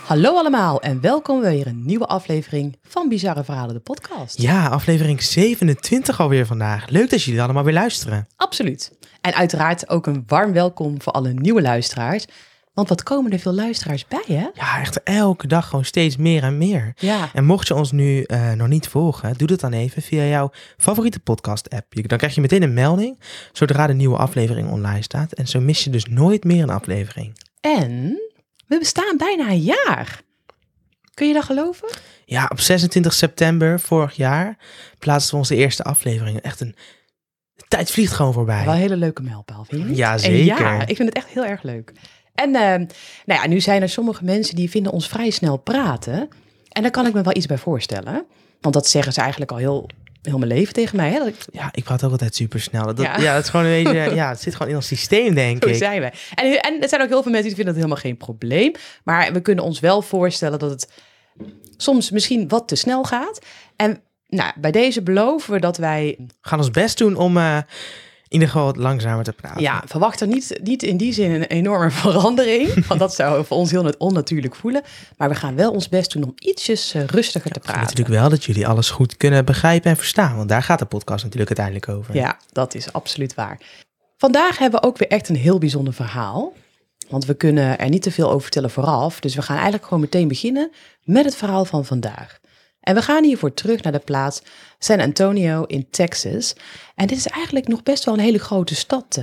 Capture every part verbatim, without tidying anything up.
Hallo allemaal en welkom bij weer een nieuwe aflevering van Bizarre Verhalen, de podcast. Ja, aflevering zevenentwintig alweer vandaag. Leuk dat jullie allemaal weer luisteren. Absoluut. En uiteraard ook een warm welkom voor alle nieuwe luisteraars. Want wat komen er veel luisteraars bij, hè? Ja, echt elke dag gewoon steeds meer en meer. Ja. En mocht je ons nu uh, nog niet volgen, doe dat dan even via jouw favoriete podcast-app. Dan krijg je meteen een melding zodra de nieuwe aflevering online staat. En zo mis je dus nooit meer een aflevering. En we bestaan bijna een jaar. Kun je dat geloven? Ja, op zesentwintig september vorig jaar plaatsten we onze eerste aflevering. Echt een... De tijd vliegt gewoon voorbij. Wel een hele leuke mijlpaal, vind je niet? Ja, zeker. Ja, ik vind het echt heel erg leuk. En uh, nou ja, nu zijn er sommige mensen die vinden ons vrij snel praten. En daar kan ik me wel iets bij voorstellen. Want dat zeggen ze eigenlijk al heel, heel mijn leven tegen mij. Hè? Dat ik... Ja, ik praat ook altijd super snel. Dat, ja. ja, dat is gewoon een beetje, ja, het zit gewoon in ons systeem, denk Zo ik. zijn wij. En, en er zijn ook heel veel mensen die vinden dat helemaal geen probleem. Maar we kunnen ons wel voorstellen dat het soms misschien wat te snel gaat. En nou, bij deze beloven we dat wij... We gaan ons best doen om... Uh, in ieder geval wat langzamer te praten. Ja, verwacht er niet, niet in die zin een enorme verandering. Want dat zou voor ons heel onnatuurlijk voelen. Maar we gaan wel ons best doen om ietsjes uh, rustiger te praten. Ja, natuurlijk wel dat jullie alles goed kunnen begrijpen en verstaan. Want daar gaat de podcast natuurlijk uiteindelijk over. Ja, dat is absoluut waar. Vandaag hebben we ook weer echt een heel bijzonder verhaal. Want we kunnen er niet te veel over vertellen vooraf. Dus we gaan eigenlijk gewoon meteen beginnen met het verhaal van vandaag. En we gaan hiervoor terug naar de plaats San Antonio in Texas. En dit is eigenlijk nog best wel een hele grote stad uh,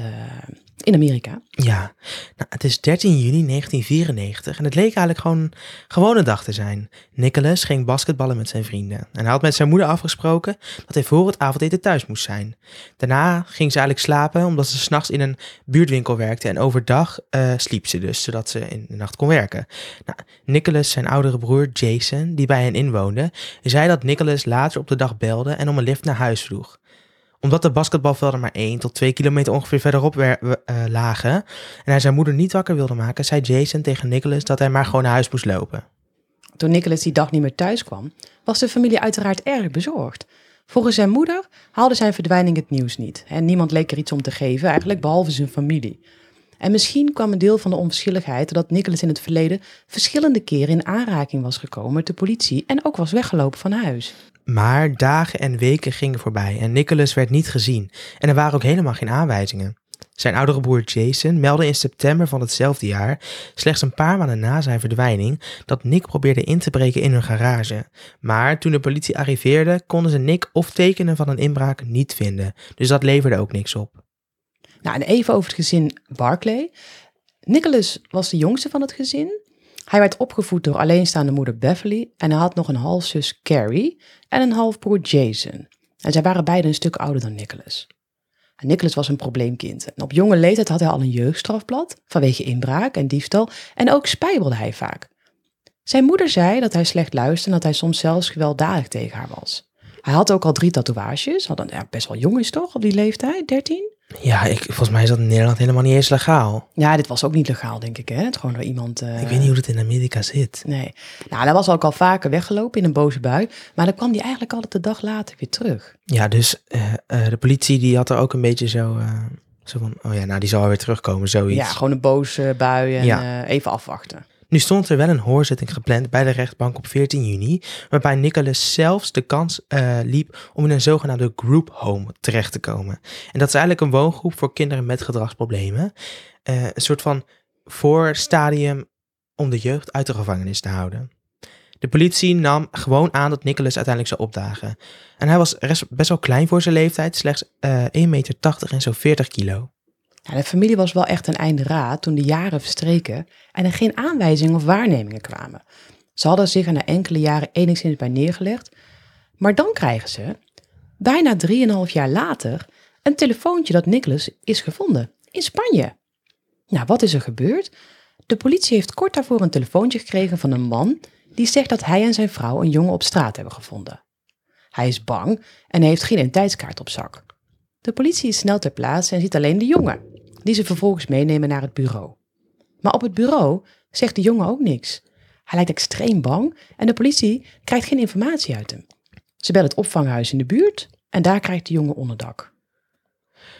in Amerika. Ja, nou, het is dertien juni negentien vierennegentig en het leek eigenlijk gewoon een gewone dag te zijn. Nicholas ging basketballen met zijn vrienden. En hij had met zijn moeder afgesproken dat hij voor het avondeten thuis moest zijn. Daarna ging ze eigenlijk slapen omdat ze 's nachts in een buurtwinkel werkte. En overdag uh, sliep ze dus, zodat ze in de nacht kon werken. Nou, Nicholas, zijn oudere broer Jason, die bij hen inwoonde, zei dat Nicholas later op de dag belde en om een lift naar huis vroeg. Omdat de basketbalvelden maar één tot twee kilometer ongeveer verderop wer- uh, lagen en hij zijn moeder niet wakker wilde maken, zei Jason tegen Nicholas dat hij maar gewoon naar huis moest lopen. Toen Nicholas die dag niet meer thuis kwam, was de familie uiteraard erg bezorgd. Volgens zijn moeder haalde zijn verdwijning het nieuws niet. En niemand leek er iets om te geven, eigenlijk behalve zijn familie. En misschien kwam een deel van de onverschilligheid doordat Nicholas in het verleden verschillende keren in aanraking was gekomen met de politie en ook was weggelopen van huis. Maar dagen en weken gingen voorbij en Nicholas werd niet gezien en er waren ook helemaal geen aanwijzingen. Zijn oudere broer Jason meldde in september van hetzelfde jaar, slechts een paar maanden na zijn verdwijning, dat Nick probeerde in te breken in hun garage. Maar toen de politie arriveerde, konden ze Nick of tekenen van een inbraak niet vinden, dus dat leverde ook niks op. Nou, en even over het gezin Barclay. Nicholas was de jongste van het gezin. Hij werd opgevoed door alleenstaande moeder Beverly en hij had nog een halfzus Carrie en een halfbroer Jason. En zij waren beiden een stuk ouder dan Nicholas. En Nicholas was een probleemkind. En op jonge leeftijd had hij al een jeugdstrafblad vanwege inbraak en diefstal en ook spijbelde hij vaak. Zijn moeder zei dat hij slecht luisterde en dat hij soms zelfs gewelddadig tegen haar was. Hij had ook al drie tatoeages, wat dan ja, best wel jong is toch op die leeftijd, dertien? Ja, ik, volgens mij is dat in Nederland helemaal niet eens legaal. Ja, dit was ook niet legaal, denk ik, hè? Het gewoon door iemand... Uh... Ik weet niet hoe het in Amerika zit. Nee. Nou, hij was ook al vaker weggelopen in een boze bui, maar dan kwam hij eigenlijk altijd de dag later weer terug. Ja, dus uh, uh, de politie die had er ook een beetje zo, uh, zo van, oh ja, nou die zal weer terugkomen, zoiets. Ja, gewoon een boze bui en ja. uh, even afwachten. Nu stond er wel een hoorzitting gepland bij de rechtbank op veertien juni, waarbij Nicholas zelfs de kans uh, liep om in een zogenaamde group home terecht te komen. En dat is eigenlijk een woongroep voor kinderen met gedragsproblemen. Uh, een soort van voorstadium om de jeugd uit de gevangenis te houden. De politie nam gewoon aan dat Nicholas uiteindelijk zou opdagen. En hij was best wel klein voor zijn leeftijd, slechts uh, één meter tachtig en zo'n veertig kilo. Ja, de familie was wel echt een einde raad toen de jaren verstreken en er geen aanwijzingen of waarnemingen kwamen. Ze hadden zich er na enkele jaren enigszins bij neergelegd, maar dan krijgen ze, bijna drieënhalf jaar later, een telefoontje dat Nicholas is gevonden in Spanje. Nou, wat is er gebeurd? De politie heeft kort daarvoor een telefoontje gekregen van een man die zegt dat hij en zijn vrouw een jongen op straat hebben gevonden. Hij is bang en heeft geen identiteitskaart op zak. De politie is snel ter plaatse en ziet alleen de jongen, die ze vervolgens meenemen naar het bureau. Maar op het bureau zegt de jongen ook niks. Hij lijkt extreem bang en de politie krijgt geen informatie uit hem. Ze bellen het opvanghuis in de buurt en daar krijgt de jongen onderdak.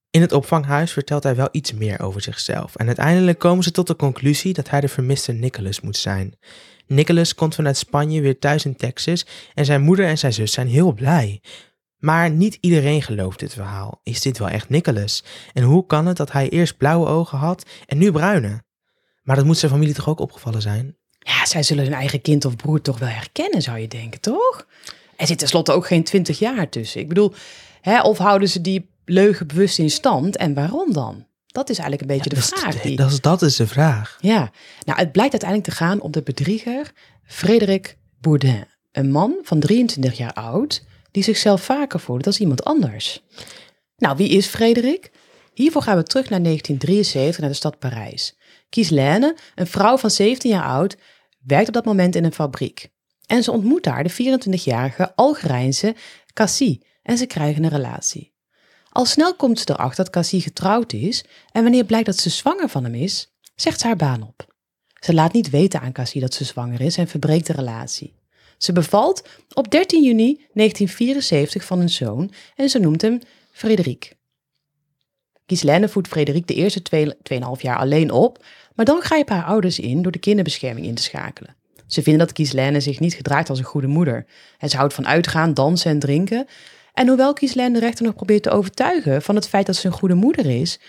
In het opvanghuis vertelt hij wel iets meer over zichzelf. En uiteindelijk komen ze tot de conclusie dat hij de vermiste Nicholas moet zijn. Nicholas komt vanuit Spanje weer thuis in Texas en zijn moeder en zijn zus zijn heel blij. Maar niet iedereen gelooft dit verhaal. Is dit wel echt Nicholas? En hoe kan het dat hij eerst blauwe ogen had en nu bruine? Maar dat moet zijn familie toch ook opgevallen zijn? Ja, zij zullen hun eigen kind of broer toch wel herkennen, zou je denken, toch? Er zit tenslotte ook geen twintig jaar tussen. Ik bedoel, hè, of houden ze die leugen bewust in stand en waarom dan? Dat is eigenlijk een beetje Ja, de dat vraag. Is, Die... dat, is, dat is de vraag. Ja, nou het blijkt uiteindelijk te gaan om de bedrieger Frédéric Bourdin. Een man van drieëntwintig jaar oud die zichzelf vaker voordoet als iemand anders. Nou, wie is Frédéric? Hiervoor gaan we terug naar negentien drieënzeventig naar de stad Parijs. Ghislaine, een vrouw van zeventien jaar oud, werkt op dat moment in een fabriek. En ze ontmoet daar de vierentwintigjarige Algerijnse Cassie en ze krijgen een relatie. Al snel komt ze erachter dat Cassie getrouwd is en wanneer blijkt dat ze zwanger van hem is, zegt ze haar baan op. Ze laat niet weten aan Cassie dat ze zwanger is en verbreekt de relatie. Ze bevalt op dertien juni negentien vierenzeventig van een zoon en ze noemt hem Frédéric. Ghislaine voedt Frédéric de eerste twee, tweeënhalf jaar alleen op, maar dan grijpen haar ouders in door de kinderbescherming in te schakelen. Ze vinden dat Ghislaine zich niet gedraagt als een goede moeder. En ze houdt van uitgaan, dansen en drinken. En hoewel Ghislaine de rechter nog probeert te overtuigen van het feit dat ze een goede moeder is,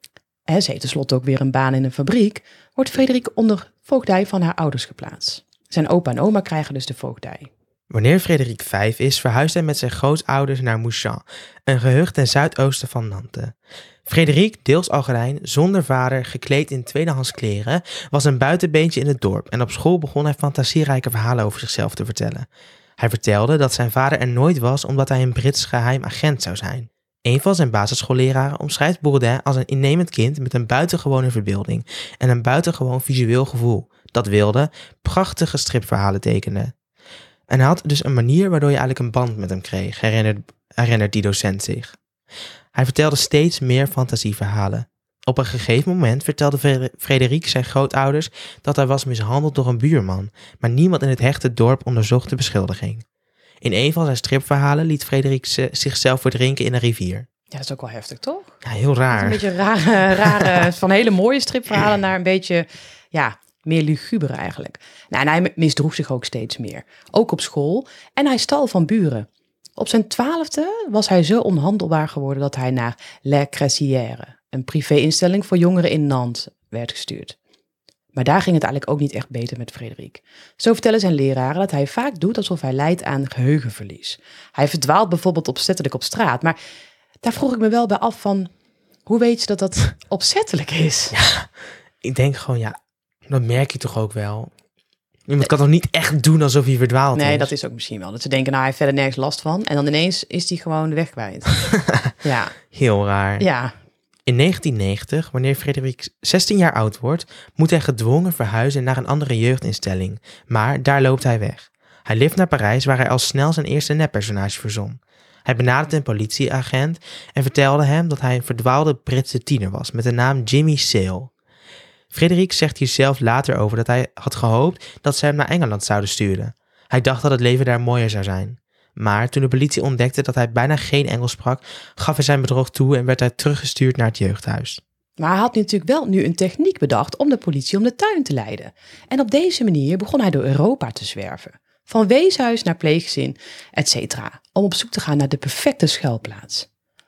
en ze heeft tenslotte ook weer een baan in een fabriek, wordt Frédéric onder voogdij van haar ouders geplaatst. Zijn opa en oma krijgen dus de voogdij. Wanneer Frédéric vijf is, verhuist hij met zijn grootouders naar Mouchamp, een gehucht ten zuidoosten van Nantes. Frédéric, deels Algerijn, zonder vader, gekleed in tweedehands kleren, was een buitenbeentje in het dorp en op school begon hij fantasierijke verhalen over zichzelf te vertellen. Hij vertelde dat zijn vader er nooit was omdat hij een Brits geheim agent zou zijn. Een van zijn basisschoolleraren omschrijft Bourdin als een innemend kind met een buitengewone verbeelding en een buitengewoon visueel gevoel, dat wilde, prachtige stripverhalen tekende. En hij had dus een manier waardoor je eigenlijk een band met hem kreeg, herinnert, herinnert die docent zich. Hij vertelde steeds meer fantasieverhalen. Op een gegeven moment vertelde Frédéric zijn grootouders dat hij was mishandeld door een buurman, maar niemand in het hechte dorp onderzocht de beschuldiging. In een van zijn stripverhalen liet Frédéric zichzelf verdrinken in een rivier. Ja, dat is ook wel heftig, toch? Ja, heel raar. Een beetje rare, rare van hele mooie stripverhalen naar een beetje, ja, meer luguber eigenlijk. Nou, en hij misdroeg zich ook steeds meer. Ook op school. En hij stal van buren. Op zijn twaalfde was hij zo onhandelbaar geworden dat hij naar La Cressière, een privé-instelling voor jongeren in Nantes, werd gestuurd. Maar daar ging het eigenlijk ook niet echt beter met Frédéric. Zo vertellen zijn leraren dat hij vaak doet alsof hij lijdt aan geheugenverlies. Hij verdwaalt bijvoorbeeld opzettelijk op straat. Maar daar vroeg ik me wel bij af van, hoe weet je dat dat opzettelijk is? Ja, ik denk gewoon, ja, dat merk je toch ook wel. Iemand kan toch niet echt doen alsof hij verdwaald is? Nee, dat is ook misschien wel. Dat ze denken, nou, hij heeft verder nergens last van. En dan ineens is hij gewoon de weg kwijt. Ja. Heel raar. Ja. In negentien negentig, wanneer Frédéric zestien jaar oud wordt, moet hij gedwongen verhuizen naar een andere jeugdinstelling. Maar daar loopt hij weg. Hij lift naar Parijs, waar hij al snel zijn eerste neppersonage verzon. Hij benaderde een politieagent en vertelde hem dat hij een verdwaalde Britse tiener was met de naam Jimmy Sale. Frédéric zegt hier zelf later over dat hij had gehoopt dat ze hem naar Engeland zouden sturen. Hij dacht dat het leven daar mooier zou zijn. Maar toen de politie ontdekte dat hij bijna geen Engels sprak, gaf hij zijn bedrog toe en werd hij teruggestuurd naar het jeugdhuis. Maar hij had natuurlijk wel nu een techniek bedacht om de politie om de tuin te leiden. En op deze manier begon hij door Europa te zwerven. Van weeshuis naar pleeggezin, et cetera. Om op zoek te gaan naar de perfecte schuilplaats.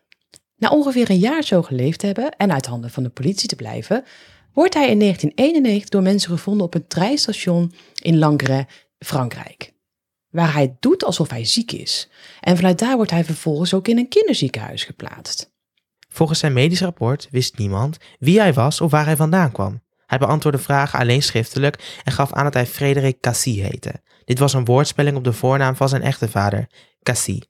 Na ongeveer een jaar zo geleefd te hebben en uit handen van de politie te blijven, wordt hij in negentien eenennegentig door mensen gevonden op een treinstation in Langres, Frankrijk. Waar hij doet alsof hij ziek is. En vanuit daar wordt hij vervolgens ook in een kinderziekenhuis geplaatst. Volgens zijn medisch rapport wist niemand wie hij was of waar hij vandaan kwam. Hij beantwoordde vragen alleen schriftelijk en gaf aan dat hij Frédéric Cassie heette. Dit was een woordspelling op de voornaam van zijn echte vader, Cassie.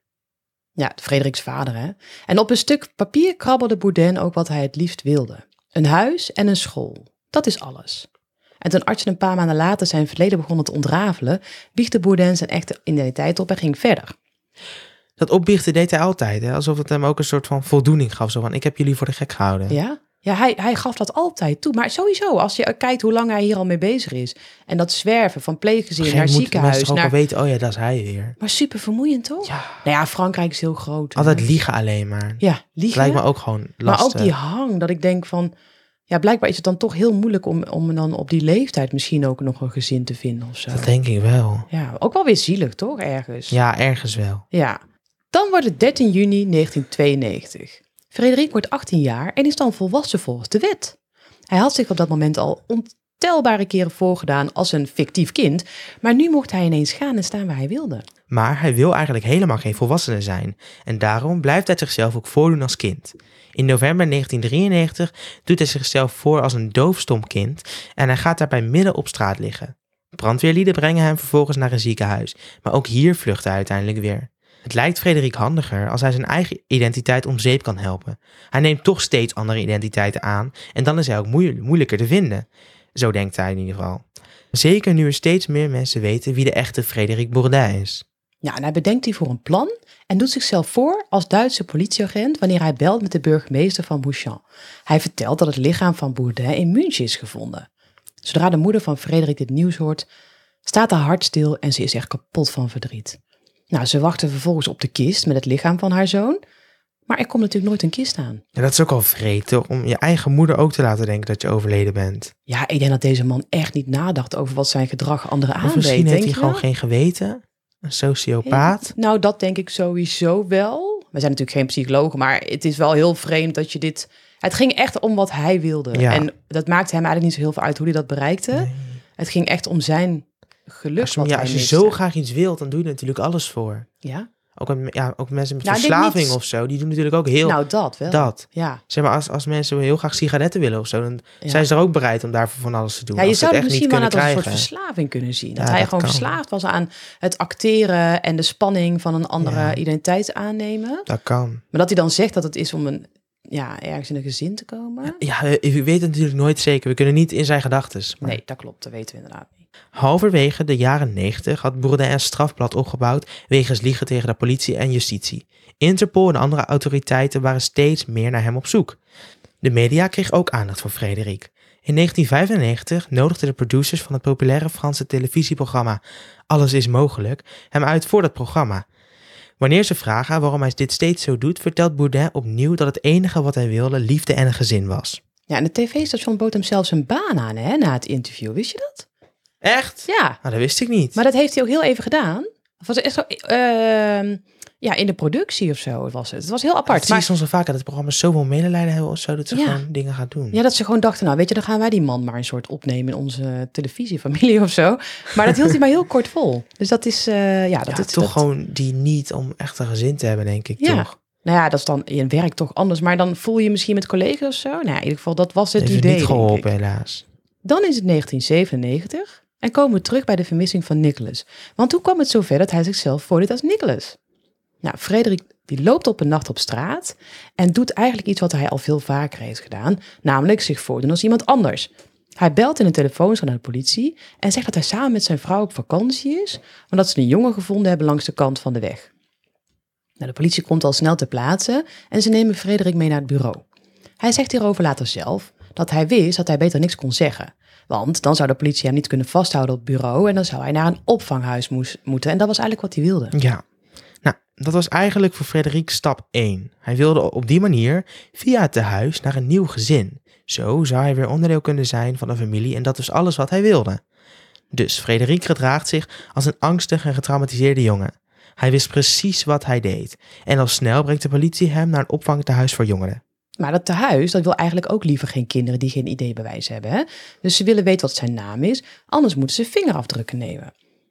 Ja, Frédérics vader, hè. En op een stuk papier krabbelde Bourdin ook wat hij het liefst wilde. Een huis en een school. Dat is alles. En toen artsen een paar maanden later zijn verleden begonnen te ontrafelen, biechtte Bourdin zijn echte identiteit op en ging verder. Dat opbiechten deed hij altijd, hè? Alsof het hem ook een soort van voldoening gaf. Zo van, ik heb jullie voor de gek gehouden. Ja? Ja, hij, hij gaf dat altijd toe. Maar sowieso, als je kijkt hoe lang hij hier al mee bezig is. En dat zwerven van pleeggezin naar ziekenhuis. Mensen ook naar... al weten, oh ja, dat is hij weer. Maar super vermoeiend, toch? Ja. Nou ja, Frankrijk is heel groot. Altijd hè. liegen alleen maar. Ja, liegen. Het lijkt me ook gewoon lastig. Maar ook die hang, dat ik denk van... Ja, blijkbaar is het dan toch heel moeilijk om, om dan op die leeftijd misschien ook nog een gezin te vinden of zo. Dat denk ik wel. Ja, ook wel weer zielig, toch? Ergens. Ja, ergens wel. Ja. Dan wordt het dertien juni negentien tweeënnegentig. Frederik wordt achttien jaar en is dan volwassen volgens de wet. Hij had zich op dat moment al ontelbare keren voorgedaan als een fictief kind, maar nu mocht hij ineens gaan en staan waar hij wilde. Maar hij wil eigenlijk helemaal geen volwassene zijn. En daarom blijft hij zichzelf ook voordoen als kind. In november negentien drieënnegentig doet hij zichzelf voor als een doofstom kind en hij gaat daarbij midden op straat liggen. Brandweerlieden brengen hem vervolgens naar een ziekenhuis, maar ook hier vlucht hij uiteindelijk weer. Het lijkt Frederik handiger als hij zijn eigen identiteit om zeep kan helpen. Hij neemt toch steeds andere identiteiten aan en dan is hij ook moe- moeilijker te vinden. Zo denkt hij in ieder geval. Zeker nu er steeds meer mensen weten wie de echte Frederik Bourdin is. Ja, en hij bedenkt hiervoor een plan en doet zichzelf voor als Duitse politieagent wanneer hij belt met de burgemeester van Bouchamp. Hij vertelt dat het lichaam van Bourdin in München is gevonden. Zodra de moeder van Frederik dit nieuws hoort, staat haar hart stil en ze is echt kapot van verdriet. Nou, ze wachten vervolgens op de kist met het lichaam van haar zoon, maar er komt natuurlijk nooit een kist aan. Ja, dat is ook al vreed, toch? Om je eigen moeder ook te laten denken dat je overleden bent. Ja, ik denk dat deze man echt niet nadacht over wat zijn gedrag anderen aandeed. Of misschien heeft denk hij je gewoon wel? geen geweten. Een sociopaat. Nou, dat denk ik sowieso wel. We zijn natuurlijk geen psychologen, maar het is wel heel vreemd dat je dit... Het ging echt om wat hij wilde. Ja. En dat maakte hem eigenlijk niet zo heel veel uit hoe hij dat bereikte. Nee. Het ging echt om zijn geluk. Als je, wat ja, hij als je miste. zo graag iets wilt, dan doe je er natuurlijk alles voor. Ja? Ook, met- ja, ook mensen met Nou, ik denk verslaving niet- of zo, die doen natuurlijk ook heel Nou, dat wel. dat. Ja. Zeg maar, als, als mensen heel graag sigaretten willen of zo, dan Ja. zijn ze er ook bereid om daarvoor van alles te doen. Ja, je als ze zou het het echt misschien niet wel kunnen net als een soort krijgen. verslaving kunnen zien. Dat Ja, hij dat gewoon kan. verslaafd was aan het acteren en de spanning van een andere Ja. identiteit aannemen. Dat kan. Maar dat hij dan zegt dat het is om een, ja, ergens in een gezin te komen. Ja, je weet het natuurlijk nooit zeker. We kunnen niet in zijn gedachten. Maar Nee, dat klopt. Dat weten we inderdaad niet. halverwege de jaren negentig had Bourdin een strafblad opgebouwd wegens liegen tegen de politie en justitie. Interpol en andere autoriteiten waren steeds meer naar hem op zoek. De media kreeg ook aandacht voor Frederik. In negentien vijfennegentig nodigden de producers van het populaire Franse televisieprogramma Alles is mogelijk hem uit voor dat programma. Wanneer ze vragen waarom hij dit steeds zo doet, vertelt Bourdin opnieuw dat het enige wat hij wilde liefde en een gezin was. Ja, en het tv-station bood hem zelfs een baan aan, hè, na het interview. Wist je dat? Echt? Ja, Nou, dat wist ik niet. maar dat heeft hij ook heel even gedaan. Of was het echt zo, ehm, ja, in de productie of zo was het. Het was heel Maar apart. zie je Maar soms wel vaker dat programma's zoveel medelijden hebben of zo, dat ze Ja. gewoon dingen gaan doen. ja, dat ze gewoon dachten, nou weet je, dan gaan wij die man maar een soort opnemen in onze televisiefamilie of zo. Maar dat hield hij maar heel kort vol. Dus dat is, eh, ja, dat Ja, is toch dat- gewoon die niet om echt een gezin te hebben, denk ik, Ja. toch? Nou ja, dat is dan in werk toch anders. Maar dan voel je misschien met collega's of zo. Nou, ja, in ieder geval, dat was het Dat heeft idee. niet denk geholpen, ik. helaas. Dan is het negentien zevenennegentig en komen we terug bij de vermissing van Nicholas. Want hoe kwam het zover dat hij zichzelf voordeed als Nicholas? Nou, Frederik die loopt op een nacht op straat en doet eigenlijk iets wat hij al veel vaker heeft gedaan, namelijk zich voordoen als iemand anders. Hij belt in een telefoonschal naar de politie en zegt dat hij samen met zijn vrouw op vakantie is, omdat ze een jongen gevonden hebben langs de kant van de weg. Nou, de politie komt al snel ter plaatse en ze nemen Frederik mee naar het bureau. Hij zegt hierover later zelf dat hij wist dat hij beter niks kon zeggen. Want dan zou de politie hem niet kunnen vasthouden op het bureau en dan zou hij naar een opvanghuis moes- moeten. En dat was eigenlijk wat hij wilde. Ja. Nou, dat was eigenlijk voor Frederik stap één. Hij wilde op die manier via het tehuis naar een nieuw gezin. Zo zou hij weer onderdeel kunnen zijn van een familie en dat is alles wat hij wilde. Dus Frederik gedraagt zich als een angstig en getraumatiseerde jongen. Hij wist precies wat hij deed. En al snel brengt de politie hem naar een opvangtehuis voor jongeren. Maar dat tehuis, dat wil eigenlijk ook liever geen kinderen die geen ideebewijs hebben. Hè? Dus ze willen weten wat zijn naam is, anders moeten ze vingerafdrukken nemen.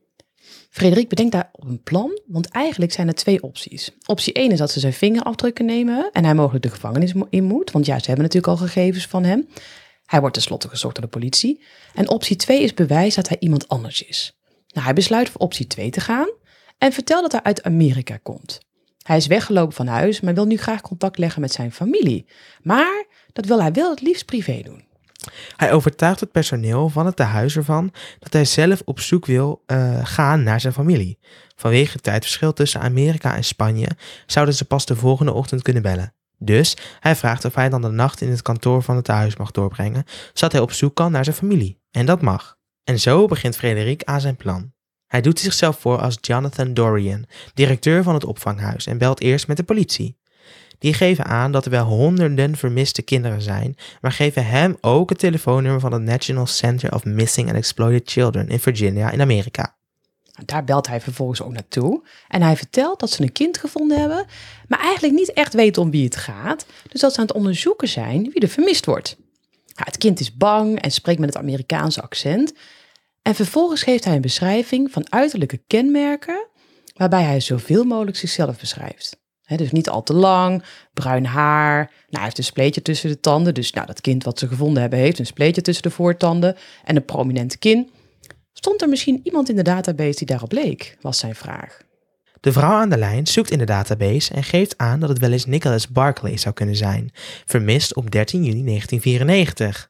Frederik bedenkt daar op een plan, want eigenlijk zijn er twee opties. Optie één is dat ze zijn vingerafdrukken nemen en hij mogelijk de gevangenis in moet, want ja, ze hebben natuurlijk al gegevens van hem. Hij wordt tenslotte gezocht door de politie. En optie twee is bewijs dat hij iemand anders is. Nou, hij besluit voor optie twee te gaan en vertelt dat hij uit Amerika komt. Hij is weggelopen van huis, maar wil nu graag contact leggen met zijn familie. Maar dat wil hij wel het liefst privé doen. Hij overtuigt het personeel van het tehuis ervan dat hij zelf op zoek wil uh, gaan naar zijn familie. Vanwege het tijdverschil tussen Amerika en Spanje zouden ze pas de volgende ochtend kunnen bellen. Dus hij vraagt of hij dan de nacht in het kantoor van het tehuis mag doorbrengen, zodat hij op zoek kan naar zijn familie. En dat mag. En zo begint Frederik aan zijn plan. Hij doet zichzelf voor als Jonathan Dorian, directeur van het opvanghuis, en belt eerst met de politie. Die geven aan dat er wel honderden vermiste kinderen zijn, maar geven hem ook het telefoonnummer van het National Center of Missing and Exploited Children in Virginia in Amerika. Daar belt hij vervolgens ook naartoe en hij vertelt dat ze een kind gevonden hebben, maar eigenlijk niet echt weten om wie het gaat, dus dat ze aan het onderzoeken zijn wie er vermist wordt. Ja, het kind is bang en spreekt met het Amerikaanse accent en vervolgens geeft hij een beschrijving van uiterlijke kenmerken waarbij hij zoveel mogelijk zichzelf beschrijft. He, dus niet al te lang, bruin haar, nou, hij heeft een spleetje tussen de tanden, dus nou, dat kind wat ze gevonden hebben heeft een spleetje tussen de voortanden en een prominente kin. Stond er misschien iemand in de database die daarop leek, was zijn vraag. De vrouw aan de lijn zoekt in de database en geeft aan dat het wel eens Nicholas Barclay zou kunnen zijn, vermist op dertien juni negentien vierennegentig.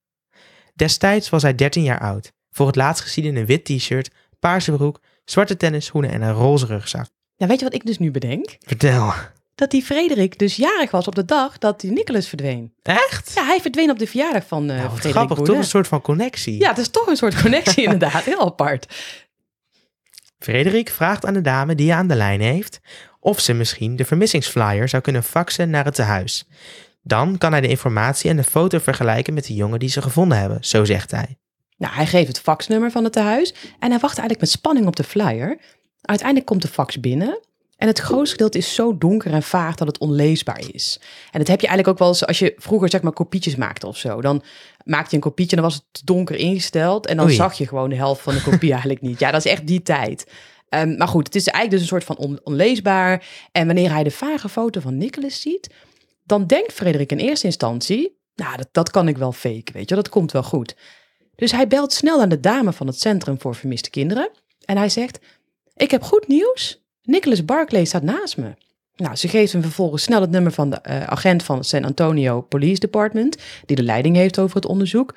Destijds was hij dertien jaar oud, voor het laatst gezien in een wit t-shirt, paarse broek, zwarte tennisschoenen en een roze rugzak. Ja, weet je wat ik dus nu bedenk? Vertel. Dat die Frederik dus jarig was op de dag dat die Nicholas verdween. Echt? Ja, hij verdween op de verjaardag van uh, nou, Frederik grappig, Bourdin. toch een soort van connectie. Ja, het is toch een soort connectie inderdaad, heel apart. Frederik vraagt aan de dame die hij aan de lijn heeft of ze misschien de vermissingsflyer zou kunnen faxen naar het tehuis. Dan kan hij de informatie en de foto vergelijken met de jongen die ze gevonden hebben, zo zegt hij. Nou, hij geeft het faxnummer van het tehuis en hij wacht eigenlijk met spanning op de flyer. Uiteindelijk komt de fax binnen en het grootste gedeelte is zo donker en vaag dat het onleesbaar is. En dat heb je eigenlijk ook wel eens als je vroeger zeg maar kopietjes maakte of zo. Dan maakte je een kopietje en dan was het donker ingesteld en dan Oei. zag je gewoon de helft van de kopie eigenlijk niet. Ja, dat is echt die tijd. Um, maar goed, het is eigenlijk dus een soort van on- onleesbaar. En wanneer hij de vage foto van Nicholas ziet, dan denkt Frederik in eerste instantie, nou, dat, dat kan ik wel faken, weet je, dat komt wel goed. Dus hij belt snel aan de dame van het Centrum voor Vermiste Kinderen en hij zegt, ik heb goed nieuws, Nicholas Barclay staat naast me. Nou, ze geeft hem vervolgens snel het nummer van de uh, agent van het San Antonio Police Department, die de leiding heeft over het onderzoek.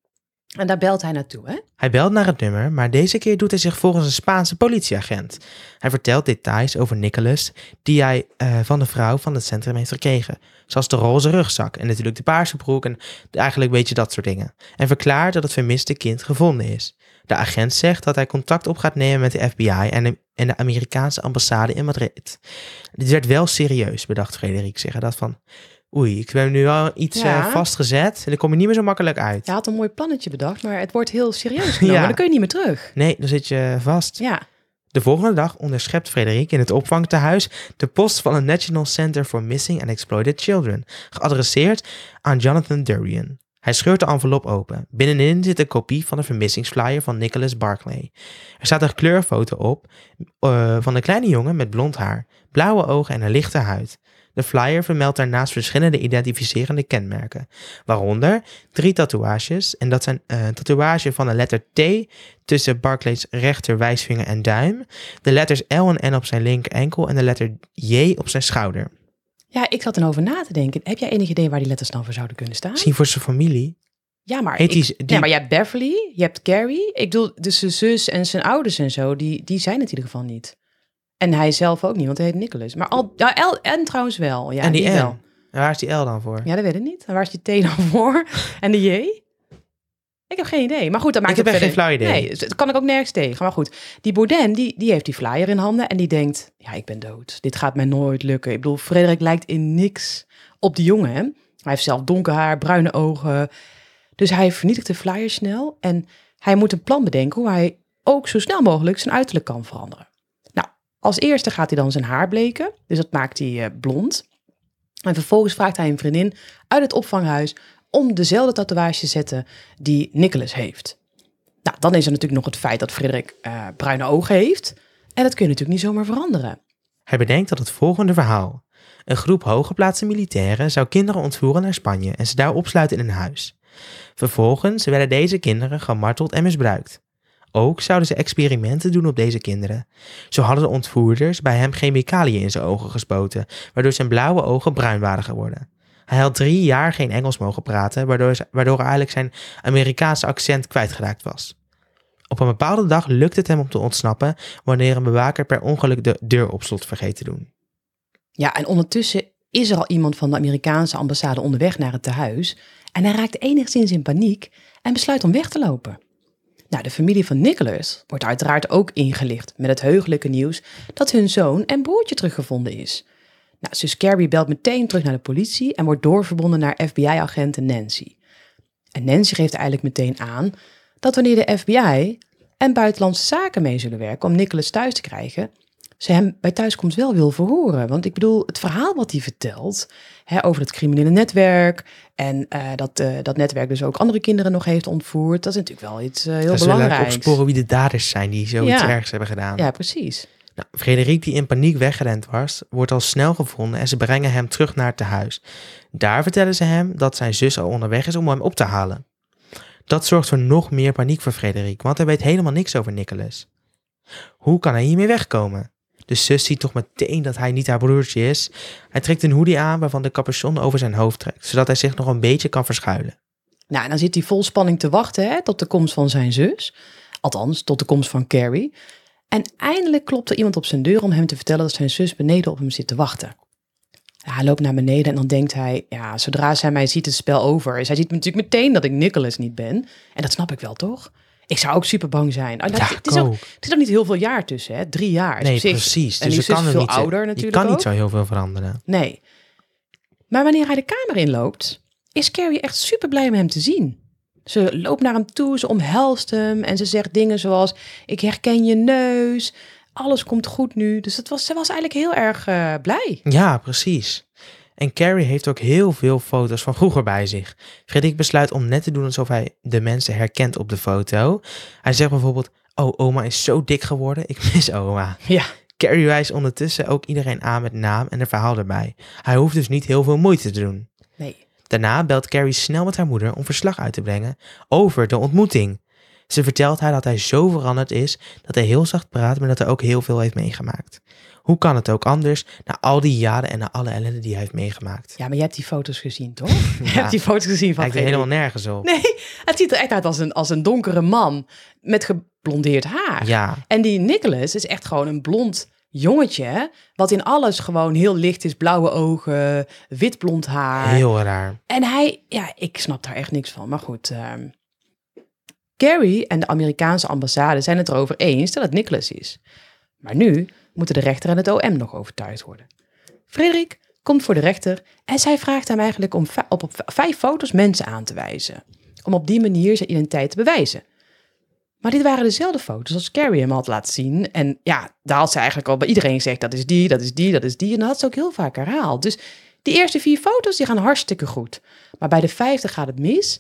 En daar belt hij naartoe, hè? Hij belt naar het nummer, maar deze keer doet hij zich volgens een Spaanse politieagent. Hij vertelt details over Nicholas die hij uh, van de vrouw van het centrum heeft gekregen. Zoals de roze rugzak en natuurlijk de paarse broek en eigenlijk een beetje dat soort dingen. En verklaart dat het vermiste kind gevonden is. De agent zegt dat hij contact op gaat nemen met de F B I en de, en de Amerikaanse ambassade in Madrid. Dit werd wel serieus, bedacht Frederik zich. Dat van, oei, ik ben nu al iets Ja. uh, vastgezet en ik kom er niet meer zo makkelijk uit. Hij had een mooi plannetje bedacht, maar het wordt heel serieus genomen. Ja. Dan kun je niet meer terug. Nee, dan zit je vast. Ja, De volgende dag onderschept Frederik in het opvangtehuis de post van het National Center for Missing and Exploited Children, geadresseerd aan Jonathan Dorian. Hij scheurt de envelop open. Binnenin zit een kopie van de vermissingsflyer van Nicholas Barclay. Er staat een kleurfoto op uh, van een kleine jongen met blond haar, blauwe ogen en een lichte huid. De flyer vermeldt daarnaast verschillende identificerende kenmerken, waaronder drie tatoeages. En dat zijn een uh, tatoeage van een letter T tussen Barclays rechter wijsvinger en duim, de letters L en N op zijn linker enkel en de letter J op zijn schouder. ja, ik zat erover na te denken. Heb jij enig idee waar die letters dan voor zouden kunnen staan? Misschien voor zijn familie. Ja, maar, Heet ik, die, die, ja, maar je hebt Beverly, je hebt Carrie. Ik bedoel, dus zijn zus en zijn ouders en zo, die, die zijn het in ieder geval niet. En hij zelf ook niet, want hij heet Nicholas. Maar al, ja, L en trouwens wel. Ja, en die, die N. wel. En waar is die L dan voor? Ja, dat weet ik niet. En waar is die T dan voor? En de J? Ik heb geen idee. Maar goed, dat maakt Ik heb het echt verder... geen flauw idee. Nee, dat kan ik ook nergens tegen. Maar goed, die Bourdin, die, die heeft die flyer in handen en die denkt, ja, ik ben dood. Dit gaat mij nooit lukken. Ik bedoel, Frederik lijkt in niks op die jongen. Hè? Hij heeft zelf donker haar, bruine ogen. Dus hij vernietigt de flyer snel en hij moet een plan bedenken hoe hij ook zo snel mogelijk zijn uiterlijk kan veranderen. Nou, als eerste gaat hij dan zijn haar bleken. Dus dat maakt hij uh, blond. En vervolgens vraagt hij een vriendin uit het opvanghuis om dezelfde tatoeage te zetten die Nicholas heeft. Nou, dan is er natuurlijk nog het feit dat Frederik uh, bruine ogen heeft. En dat kun je natuurlijk niet zomaar veranderen. Hij bedenkt dat het volgende verhaal. Een groep hooggeplaatste militairen zou kinderen ontvoeren naar Spanje en ze daar opsluiten in een huis. Vervolgens werden deze kinderen gemarteld en misbruikt. Ook zouden ze experimenten doen op deze kinderen. Zo hadden de ontvoerders bij hem chemicaliën in zijn ogen gespoten, waardoor zijn blauwe ogen bruin waren geworden. Hij had drie jaar geen Engels mogen praten, waardoor, waardoor eigenlijk zijn Amerikaanse accent kwijtgeraakt was. Op een bepaalde dag lukt het hem om te ontsnappen wanneer een bewaker per ongeluk de deur op slot vergeet te doen. Ja, en ondertussen is er al iemand van de Amerikaanse ambassade onderweg naar het tehuis en hij raakt enigszins in paniek en besluit om weg te lopen. Nou, de familie van Nicholas wordt uiteraard ook ingelicht met het heugelijke nieuws dat hun zoon en broertje teruggevonden is. Nou, zus Carrie belt meteen terug naar de politie en wordt doorverbonden naar F B I-agent Nancy. En Nancy geeft eigenlijk meteen aan dat wanneer de F B I en buitenlandse zaken mee zullen werken om Nicholas thuis te krijgen, ze hem bij thuiskomst wel wil verhoren. Want ik bedoel, het verhaal wat hij vertelt hè, over het criminele netwerk en uh, dat uh, dat netwerk dus ook andere kinderen nog heeft ontvoerd, dat is natuurlijk wel iets uh, heel dat belangrijks. Ze opsporen wie de daders zijn die zoiets Ja. ergs hebben gedaan. Ja, precies. Nou, Frederik, die in paniek weggerend was, wordt al snel gevonden en ze brengen hem terug naar het tehuis. Daar vertellen ze hem dat zijn zus al onderweg is om hem op te halen. Dat zorgt voor nog meer paniek voor Frederik, want hij weet helemaal niks over Nicholas. Hoe kan hij hiermee wegkomen? De zus ziet toch meteen dat hij niet haar broertje is. Hij trekt een hoodie aan waarvan de capuchon over zijn hoofd trekt, zodat hij zich nog een beetje kan verschuilen. Nou, en dan zit hij vol spanning te wachten hè, tot de komst van zijn zus. Althans, tot de komst van Carrie. En eindelijk klopt er iemand op zijn deur om hem te vertellen dat zijn zus beneden op hem zit te wachten. Ja, hij loopt naar beneden en dan denkt hij, ja, zodra zij mij ziet, is het spel over. Zij ziet natuurlijk meteen dat ik Nicholas niet ben. En dat snap ik wel, toch? Ik zou ook super bang zijn. Oh, dat, Ja, het, is ook, er zit ook niet heel veel jaar tussen, hè? Drie jaar. Nee, op zich. precies. En Dus die je kan zus is er veel niet, ouder je natuurlijk kan ook. niet zo heel veel veranderen. Nee. Maar wanneer hij de kamer inloopt, is Carrie echt super blij om hem te zien. Ze loopt naar hem toe, ze omhelst hem en ze zegt dingen zoals, ik herken je neus, alles komt goed nu. Dus het was, ze was eigenlijk heel erg uh, blij. Ja, precies. En Carrie heeft ook heel veel foto's van vroeger bij zich. Frederik besluit om net te doen alsof hij de mensen herkent op de foto. Hij zegt bijvoorbeeld, oh, oma is zo dik geworden, ik mis oma. Ja. Carrie wijst ondertussen ook iedereen aan met naam en een verhaal erbij. Hij hoeft dus niet heel veel moeite te doen. Nee. Daarna belt Carrie snel met haar moeder om verslag uit te brengen over de ontmoeting. Ze vertelt haar dat hij zo veranderd is, dat hij heel zacht praat, maar dat hij ook heel veel heeft meegemaakt. Hoe kan het ook anders, na al die jaren en na alle ellende die hij heeft meegemaakt? Ja, maar je hebt die foto's gezien, toch? Je Ja. hebt die foto's gezien van Lijkt er Frederik. helemaal nergens op. Nee, het ziet er echt uit als een, als een donkere man met geblondeerd haar. Ja, En die Nicholas is echt gewoon een blond jongetje, wat in alles gewoon heel licht is. Blauwe ogen, wit blond haar. heel raar. En hij, ja, ik snap daar echt niks van. Maar goed, um, Carrie en de Amerikaanse ambassade zijn het erover eens dat het Nicholas is. Maar nu moeten de rechter en het O M nog overtuigd worden. Frederik komt voor de rechter en zij vraagt hem eigenlijk om v- op, op vijf foto's mensen aan te wijzen. Om op die manier zijn identiteit te bewijzen. Maar dit waren dezelfde foto's als Carrie hem had laten zien. En ja, daar had ze eigenlijk al bij iedereen gezegd, dat is die, dat is die, dat is die. En dat had ze ook heel vaak herhaald. Dus die eerste vier foto's die gaan hartstikke goed. Maar bij de vijfde gaat het mis.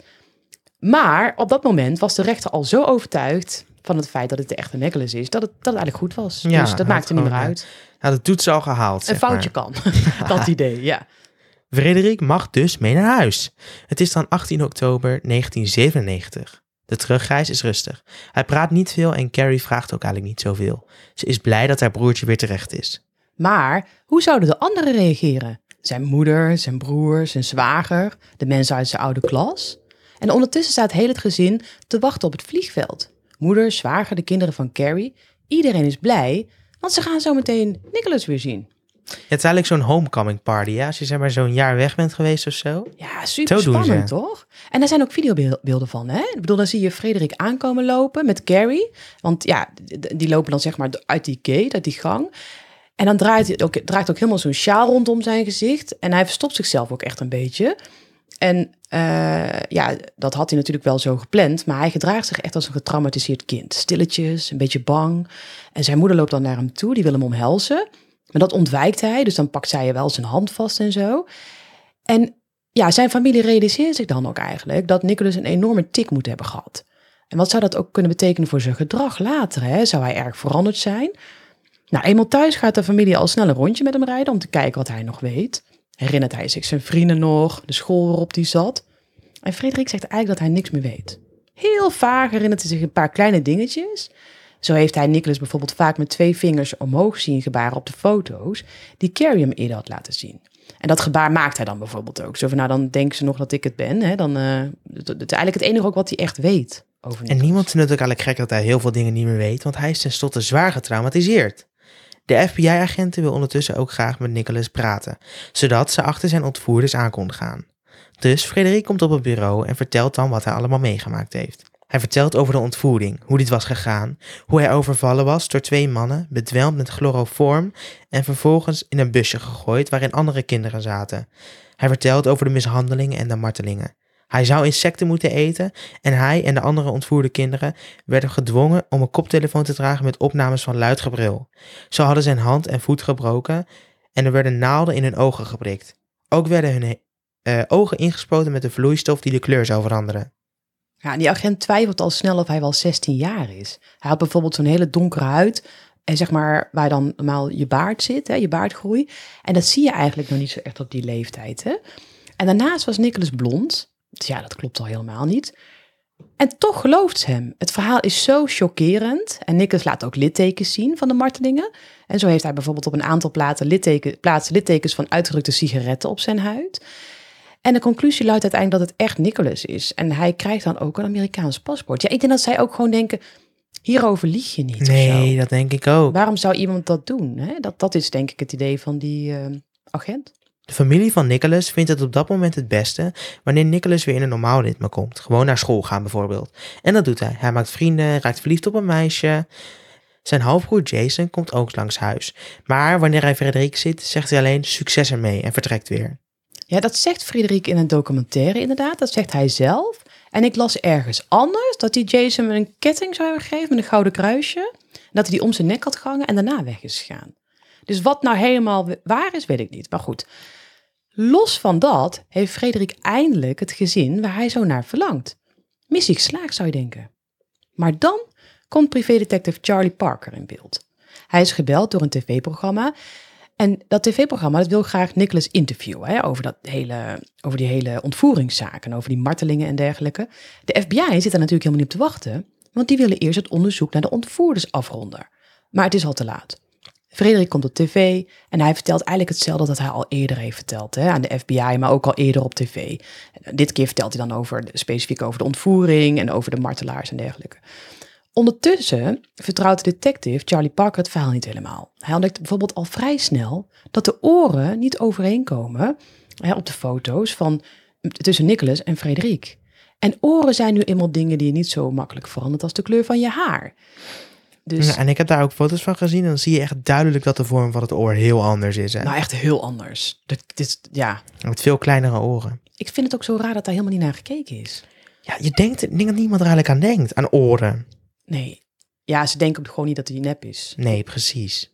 Maar op dat moment was de rechter al zo overtuigd van het feit dat het de echte Nicholas is, dat het, dat het eigenlijk goed was. Ja, dus dat hij maakt had er niet meer gewoon, uit. Ja, de toets al gehaald, Een zeg foutje maar. kan. Dat idee, ja. Frederik mag dus mee naar huis. Het is dan achttien oktober negentien zevenennegentig. De terugreis is rustig. Hij praat niet veel en Carrie vraagt ook eigenlijk niet zoveel. Ze is blij dat haar broertje weer terecht is. Maar hoe zouden de anderen reageren? Zijn moeder, zijn broer, zijn zwager, de mensen uit zijn oude klas? En ondertussen staat heel het gezin te wachten op het vliegveld. Moeder, zwager, de kinderen van Carrie. Iedereen is blij, want ze gaan zo meteen Nicholas weer zien. Het is eigenlijk zo'n homecoming party, ja? Als je zeg maar zo'n jaar weg bent geweest of zo. Ja, super Zo doen spannend, ze. toch? En daar zijn ook videobeelden van, hè? Ik bedoel, dan zie je Frederik aankomen lopen met Carrie. Want ja, d- die lopen dan zeg maar uit die gate, uit die gang. En dan draait hij ook, draait ook helemaal zo'n sjaal rondom zijn gezicht. En hij verstopt zichzelf ook echt een beetje. En uh, ja, dat had hij natuurlijk wel zo gepland. Maar hij gedraagt zich echt als een getraumatiseerd kind. Stilletjes, een beetje bang. En zijn moeder loopt dan naar hem toe, die wil hem omhelzen. Maar dat ontwijkt hij, dus dan pakt zij wel zijn hand vast en zo. En ja, zijn familie realiseert zich dan ook eigenlijk dat Nicholas een enorme tik moet hebben gehad. En wat zou dat ook kunnen betekenen voor zijn gedrag later? Hè? Zou hij erg veranderd zijn? Nou, eenmaal thuis gaat de familie al snel een rondje met hem rijden om te kijken wat hij nog weet. Herinnert hij zich zijn vrienden nog, de school waarop hij zat? En Frederik zegt eigenlijk dat hij niks meer weet. Heel vaag herinnert hij zich een paar kleine dingetjes. Zo heeft hij Nicholas bijvoorbeeld vaak met twee vingers omhoog zien gebaren op de foto's die Carrie hem eerder had laten zien. En dat gebaar maakt hij dan bijvoorbeeld ook. Zo van, nou, dan denken ze nog dat ik het ben. Hè? Dan, uh, dat, dat is eigenlijk het enige ook wat hij echt weet over Nicholas. En niemand vindt het ook eigenlijk gek dat hij heel veel dingen niet meer weet, want hij is tenslotte zwaar getraumatiseerd. De F B I-agenten wil ondertussen ook graag met Nicholas praten, zodat ze achter zijn ontvoerders aan konden gaan. Dus Frederick komt op het bureau en vertelt dan wat hij allemaal meegemaakt heeft. Hij vertelt over de ontvoering, hoe dit was gegaan, hoe hij overvallen was door twee mannen, bedwelmd met chloroform en vervolgens in een busje gegooid waarin andere kinderen zaten. Hij vertelt over de mishandelingen en de martelingen. Hij zou insecten moeten eten en hij en de andere ontvoerde kinderen werden gedwongen om een koptelefoon te dragen met opnames van luid gebrul. Zo hadden zijn hand en voet gebroken en er werden naalden in hun ogen geprikt. Ook werden hun uh, ogen ingespoten met een vloeistof die de kleur zou veranderen. Ja, en die agent twijfelt al snel of hij wel zestien jaar is. Hij had bijvoorbeeld zo'n hele donkere huid en zeg maar waar dan normaal je baard zit, hè, je baardgroei. En dat zie je eigenlijk nog niet zo echt op die leeftijd. Hè? En daarnaast was Nicholas blond. Dus ja, dat klopt al helemaal niet. En toch gelooft ze hem. Het verhaal is zo chockerend. En Nicholas laat ook littekens zien van de martelingen. En zo heeft hij bijvoorbeeld op een aantal plaatsen litteken, plaatsen littekens van uitgedrukte sigaretten op zijn huid. En de conclusie luidt uiteindelijk dat het echt Nicholas is. En hij krijgt dan ook een Amerikaans paspoort. Ja, ik denk dat zij ook gewoon denken, hierover lieg je niet. Nee, of zo. Dat denk ik ook. Waarom zou iemand dat doen? Hè? Dat, dat is denk ik het idee van die uh, agent. De familie van Nicholas vindt het op dat moment het beste wanneer Nicholas weer in een normaal ritme komt. Gewoon naar school gaan bijvoorbeeld. En dat doet hij. Hij maakt vrienden, raakt verliefd op een meisje. Zijn halfbroer Jason komt ook langs huis. Maar wanneer hij Frederick ziet, zegt hij alleen succes ermee en vertrekt weer. Ja, dat zegt Frederick in een documentaire inderdaad. Dat zegt hij zelf. En ik las ergens anders dat hij Jason met een ketting zou hebben gegeven, met een gouden kruisje. Dat hij die om zijn nek had gehangen en daarna weg is gegaan. Dus wat nou helemaal waar is, weet ik niet. Maar goed, los van dat heeft Frederick eindelijk het gezin waar hij zo naar verlangt. Missie geslaagd, zou je denken. Maar dan komt privédetective Charlie Parker in beeld. Hij is gebeld door een tv-programma. En dat tv-programma dat wil graag Nicholas interviewen hè, over, dat hele, over die hele ontvoeringszaken, over die martelingen en dergelijke. De F B I zit daar natuurlijk helemaal niet op te wachten, want die willen eerst het onderzoek naar de ontvoerders afronden. Maar het is al te laat. Frederick komt op tv en hij vertelt eigenlijk hetzelfde dat hij al eerder heeft verteld hè, aan de F B I, maar ook al eerder op tv. Dit keer vertelt hij dan over, specifiek over de ontvoering en over de martelaars en dergelijke. Ondertussen vertrouwt de detective Charlie Parker het verhaal niet helemaal. Hij ontdekt bijvoorbeeld al vrij snel dat de oren niet overeenkomen hè, op de foto's van, tussen Nicholas en Frederick. En oren zijn nu eenmaal dingen die je niet zo makkelijk verandert als de kleur van je haar. Dus, ja, en ik heb daar ook foto's van gezien en dan zie je echt duidelijk dat de vorm van het oor heel anders is. Hè? Nou, echt heel anders. Dat, dit, ja. Met veel kleinere oren. Ik vind het ook zo raar dat daar helemaal niet naar gekeken is. Ja, je denkt, ik denk dat niemand er eigenlijk aan denkt, aan oren. Nee. Ja, ze denken ook gewoon niet dat hij nep is. Nee, precies.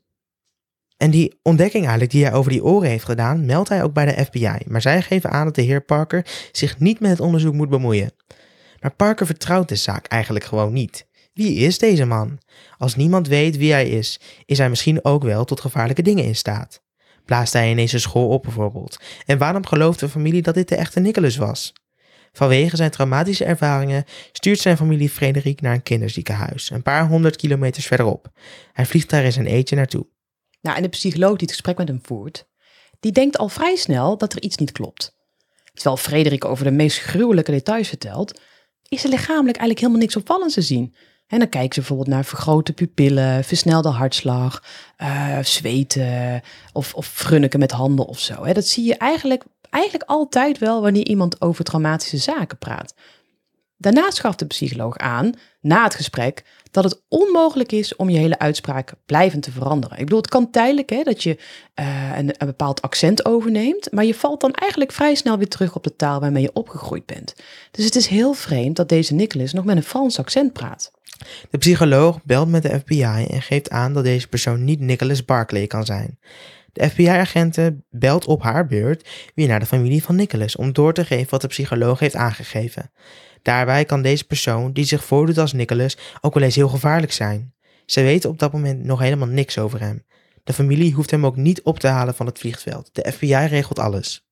En die ontdekking eigenlijk die hij over die oren heeft gedaan, meldt hij ook bij de F B I. Maar zij geven aan dat de heer Parker zich niet met het onderzoek moet bemoeien. Maar Parker vertrouwt de zaak eigenlijk gewoon niet. Wie is deze man? Als niemand weet wie hij is, is hij misschien ook wel tot gevaarlijke dingen in staat. Blaast hij ineens een school op bijvoorbeeld? En waarom gelooft de familie dat dit de echte Nicholas was? Vanwege zijn traumatische ervaringen stuurt zijn familie Frederick naar een kinderziekenhuis, een paar honderd kilometers verderop. Hij vliegt daar in zijn eentje naartoe. Nou, en de psycholoog die het gesprek met hem voert, die denkt al vrij snel dat er iets niet klopt. Terwijl Frederick over de meest gruwelijke details vertelt, is er lichamelijk eigenlijk helemaal niks opvallends te zien. En dan kijken ze bijvoorbeeld naar vergrote pupillen, versnelde hartslag, uh, zweten of, of frunniken met handen of zo. Hè. Dat zie je eigenlijk, eigenlijk altijd wel wanneer iemand over traumatische zaken praat. Daarnaast gaf de psycholoog aan, na het gesprek, dat het onmogelijk is om je hele uitspraak blijvend te veranderen. Ik bedoel, het kan tijdelijk hè, dat je uh, een, een bepaald accent overneemt, maar je valt dan eigenlijk vrij snel weer terug op de taal waarmee je opgegroeid bent. Dus het is heel vreemd dat deze Nicholas nog met een Frans accent praat. De psycholoog belt met de F B I en geeft aan dat deze persoon niet Nicholas Barclay kan zijn. De F B I-agenten belt op haar beurt weer naar de familie van Nicholas om door te geven wat de psycholoog heeft aangegeven. Daarbij kan deze persoon, die zich voordoet als Nicholas, ook wel eens heel gevaarlijk zijn. Ze weten op dat moment nog helemaal niks over hem. De familie hoeft hem ook niet op te halen van het vliegveld. De F B I regelt alles.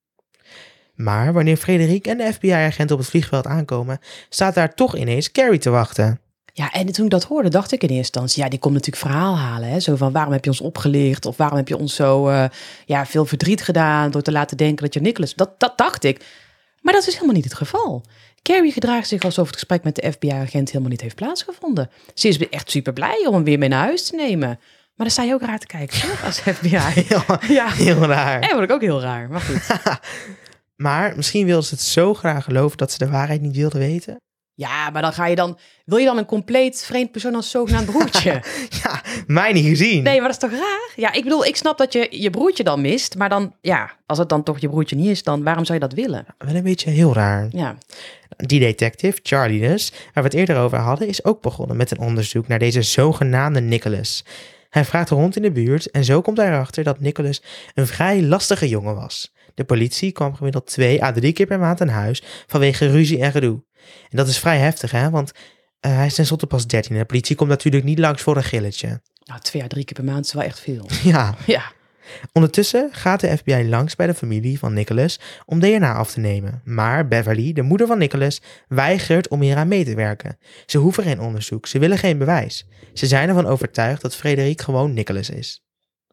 Maar wanneer Frederick en de F B I-agenten op het vliegveld aankomen, staat daar toch ineens Carrie te wachten. Ja, en toen ik dat hoorde, dacht ik in eerste instantie, ja, die komt natuurlijk verhaal halen. Hè? Zo van, waarom heb je ons opgelicht? Of waarom heb je ons zo uh, ja, veel verdriet gedaan door te laten denken dat je Nicholas... Dat, dat dacht ik. Maar dat is helemaal niet het geval. Carrie gedraagt zich alsof het gesprek met de F B I-agent helemaal niet heeft plaatsgevonden. Ze is echt super blij om hem weer mee naar huis te nemen. Maar dan sta je ook raar te kijken, toch? Als F B I. Heel, Ja, heel raar. en vond ik ook heel raar, maar goed. Maar misschien wilden ze het zo graag geloven dat ze de waarheid niet wilden weten. Ja, maar dan ga je dan... Wil je dan een compleet vreemd persoon als zogenaamd broertje? Ja, mij niet gezien. Nee, maar dat is toch raar? Ja, ik bedoel, ik snap dat je je broertje dan mist. Maar dan, ja, als het dan toch je broertje niet is, dan waarom zou je dat willen? Wel een beetje heel raar. Ja. Die detective, Charlie dus, waar we het eerder over hadden, is ook begonnen met een onderzoek naar deze zogenaamde Nicholas. Hij vraagt rond in de buurt en zo komt hij erachter dat Nicholas een vrij lastige jongen was. De politie kwam gemiddeld twee à drie keer per maand aan huis vanwege ruzie en gedoe. En dat is vrij heftig, hè, want uh, hij is tenslotte pas dertien en de politie komt natuurlijk niet langs voor een gilletje. Nou, twee à drie keer per maand is wel echt veel. Ja. Ja. Ondertussen gaat de F B I langs bij de familie van Nicholas om D N A af te nemen. Maar Beverly, de moeder van Nicholas, weigert om hieraan mee te werken. Ze hoeven geen onderzoek, ze willen geen bewijs. Ze zijn ervan overtuigd dat Frederik gewoon Nicholas is.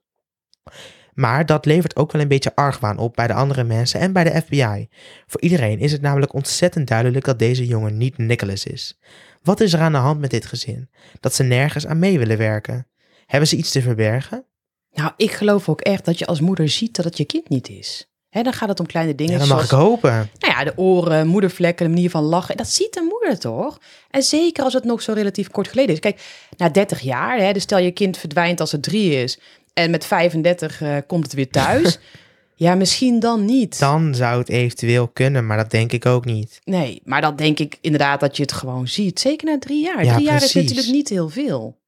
Maar dat levert ook wel een beetje argwaan op bij de andere mensen en bij de F B I. Voor iedereen is het namelijk ontzettend duidelijk dat deze jongen niet Nicholas is. Wat is er aan de hand met dit gezin? Dat ze nergens aan mee willen werken? Hebben ze iets te verbergen? Nou, ik geloof ook echt dat je als moeder ziet dat het je kind niet is. Hè, dan gaat het om kleine dingen. Ja, dat mag zoals, ik hopen. Nou ja, de oren, moedervlekken, de manier van lachen. Dat ziet een moeder toch? En zeker als het nog zo relatief kort geleden is. Kijk, na dertig jaar, hè, dus stel je kind verdwijnt als het drie is. En met vijfendertig uh, komt het weer thuis. Ja, misschien dan niet. Dan zou het eventueel kunnen, maar dat denk ik ook niet. Nee, maar dan denk ik inderdaad dat je het gewoon ziet. Zeker na drie jaar. Ja, drie jaar precies. is natuurlijk niet heel veel.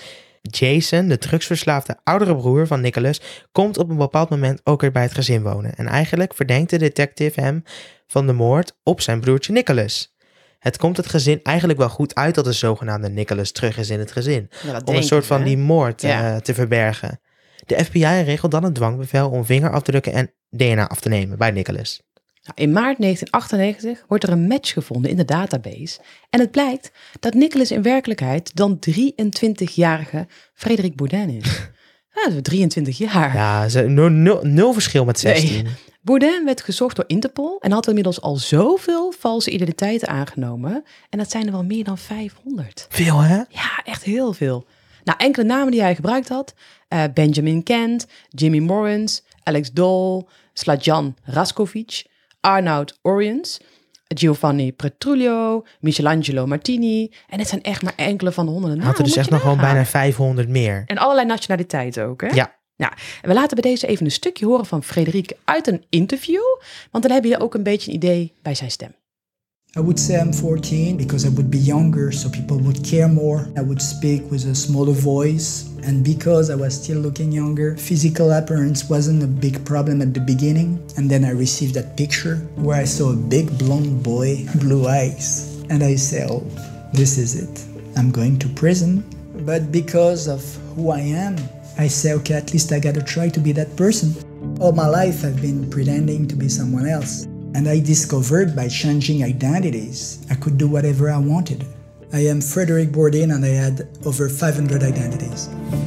Jason, de drugsverslaafde oudere broer van Nicholas, komt op een bepaald moment ook weer bij het gezin wonen. En eigenlijk verdenkt de detective hem van de moord op zijn broertje Nicholas. Het komt het gezin eigenlijk wel goed uit dat de zogenaamde Nicholas terug is in het gezin. Ja, dat om een soort ik, van hè? die moord Ja. uh, te verbergen. De F B I regelt dan een dwangbevel om vingerafdrukken en D N A af te nemen bij Nicholas. Nou, in maart negentien achtennegentig wordt er een match gevonden in de database. En het blijkt dat Nicholas in werkelijkheid dan drieëntwintigjarige Frederik Bourdin is. Ja, dat is drieëntwintig jaar. Ja, ze, nul, nul, nul verschil met zestien. Nee. Bourdin werd gezocht door Interpol en had inmiddels al zoveel valse identiteiten aangenomen. En dat zijn er wel meer dan vijfhonderd. Veel, hè? Ja, echt heel veel. Nou, enkele namen die hij gebruikt had. Uh, Benjamin Kent, Jimmy Morans, Alex Dole, Slajan Raskovic, Arnoud Oriens, Giovanni Petruglio, Michelangelo Martini. En dit zijn echt maar enkele van de honderden Hij namen. had er dus moet echt je nog gewoon nagaan. bijna vijfhonderd meer. En allerlei nationaliteiten ook, hè? Ja. Ja, en we laten bij deze even een stukje horen van Frederik uit een interview. Want dan heb je ook een beetje een idee bij zijn stem. I would say I'm fourteen because I would be younger, so people would care more. I would speak with a smaller voice. And because I was still looking younger, physical appearance wasn't a big problem at the beginning. And then I received that picture where I saw a big blonde boy, blue eyes. And I said, oh, this is it. I'm going to prison. But because of who I am, I say, okay, at least I gotta try to be that person. All my life I've been pretending to be someone else. And I discovered by changing identities, I could do whatever I wanted. I am Frederick Bourdin and I had over five hundred identities.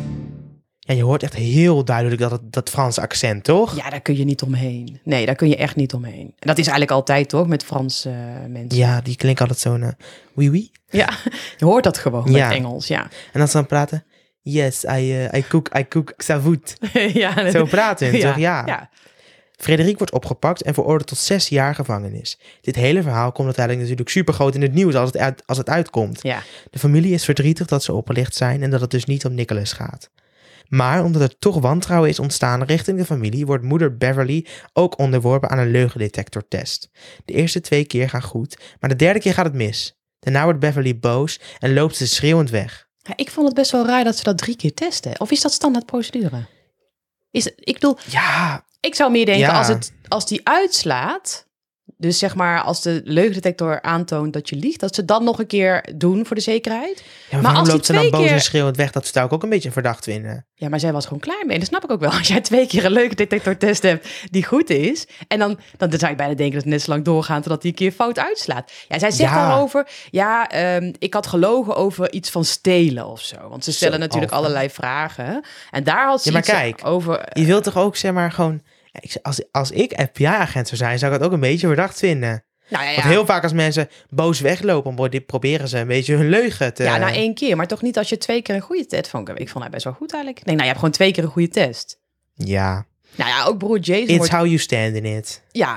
Ja, je hoort echt heel duidelijk dat, het, dat Franse accent, toch? Ja, daar kun je niet omheen. Nee, daar kun je echt niet omheen. En dat is eigenlijk altijd, toch, met Franse uh, mensen. Ja, die klinken altijd zo'n uh, oui oui. Ja, je hoort dat gewoon Ja. met Engels, ja. En als ze dan praten, yes, I, uh, I cook, I cook, ça voet. ja Zo praten hun, ja. toch? Ja. ja. Frederik wordt opgepakt en veroordeeld tot zes jaar gevangenis. Dit hele verhaal komt uiteindelijk natuurlijk super groot in het nieuws als het, uit, als het uitkomt. Ja. De familie is verdrietig dat ze opgelicht zijn en dat het dus niet om Nicholas gaat. Maar omdat er toch wantrouwen is ontstaan richting de familie, wordt moeder Beverly ook onderworpen aan een leugendetectortest. De eerste twee keer gaan goed, maar de derde keer gaat het mis. Daarna wordt Beverly boos en loopt ze schreeuwend weg. Ja, ik vond het best wel raar dat ze dat drie keer testen. Of is dat standaard procedure? Is, ik bedoel, Ja, ik zou meer denken Ja. als, het, als die uitslaat, dus zeg maar als de leugendetector aantoont dat je liegt, dat ze dan nog een keer doen voor de zekerheid. ja maar, Maar waarom als die loopt ze dan twee boos keer- en schreeuwend weg? Dat zou ik ook een beetje verdacht vinden. Ja, maar zij was gewoon klaar mee. Dat snap ik ook wel. Als jij twee keer een leugendetectortest hebt die goed is, en dan, dan zou je bijna denken dat het net zo lang doorgaan totdat die een keer fout uitslaat. Ja, zij zegt Ja. daarover, ja, ehm, ik had gelogen over iets van stelen of zo. Want ze stellen Zo, natuurlijk Alfa. allerlei vragen. En daar had ze Ja, maar iets kijk, over... Je wilt toch ook, zeg maar, gewoon... ja, ik- Als, als ik F B I-agent zou zijn, zou ik het ook een beetje verdacht vinden. Nou ja, ja. Want heel vaak als mensen boos weglopen, pro- proberen ze een beetje hun leugen te... Ja, na één keer. Maar toch niet als je twee keer een goede test vond. Ik vond hij best wel goed eigenlijk. Nee, nou, je hebt gewoon twee keer een goede test. Ja, Nou ja, ook broer Jason it's wordt... how you stand in it. Ja,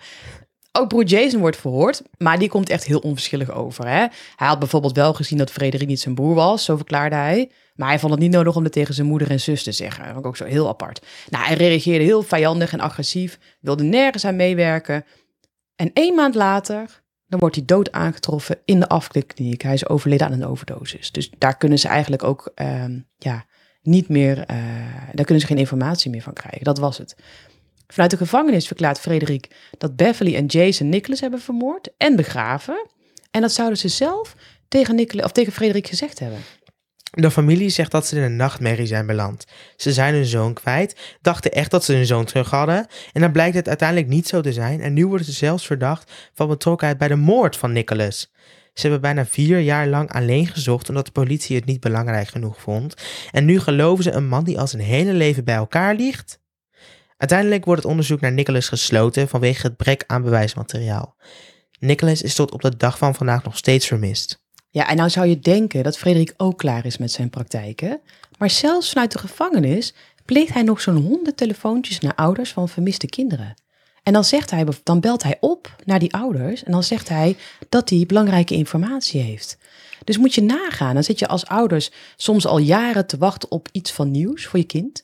ook broer Jason wordt verhoord, maar die komt echt heel onverschillig over. Hè? Hij had bijvoorbeeld wel gezien dat Frederik niet zijn broer was, zo verklaarde hij. Maar hij vond het niet nodig om het tegen zijn moeder en zus te zeggen. Dat vond ik ook zo heel apart. Nou, hij reageerde heel vijandig en agressief, wilde nergens aan meewerken. En één maand later, dan wordt hij dood aangetroffen in de afklikkliniek. Hij is overleden aan een overdosis. Dus daar kunnen ze eigenlijk ook um, ja, niet meer, uh, daar kunnen ze geen informatie meer van krijgen. Dat was het. Vanuit de gevangenis verklaart Frederik dat Beverly en Jason Nicholas hebben vermoord en begraven. En dat zouden ze zelf tegen, Nicholas, of tegen Frederik gezegd hebben. De familie zegt dat ze in een nachtmerrie zijn beland. Ze zijn hun zoon kwijt, dachten echt dat ze hun zoon terug hadden. En dan blijkt het uiteindelijk niet zo te zijn. En nu worden ze zelfs verdacht van betrokkenheid bij de moord van Nicholas. Ze hebben bijna vier jaar lang alleen gezocht omdat de politie het niet belangrijk genoeg vond. En nu geloven ze een man die al zijn hele leven bij elkaar ligt. Uiteindelijk wordt het onderzoek naar Nicholas gesloten vanwege het gebrek aan bewijsmateriaal. Nicholas is tot op de dag van vandaag nog steeds vermist. Ja, en nou zou je denken dat Frederik ook klaar is met zijn praktijken. Maar zelfs vanuit de gevangenis pleegt hij nog zo'n honderd telefoontjes naar ouders van vermiste kinderen. En dan, zegt hij, dan belt hij op naar die ouders en dan zegt hij dat hij belangrijke informatie heeft. Dus moet je nagaan, dan zit je als ouders soms al jaren te wachten op iets van nieuws voor je kind.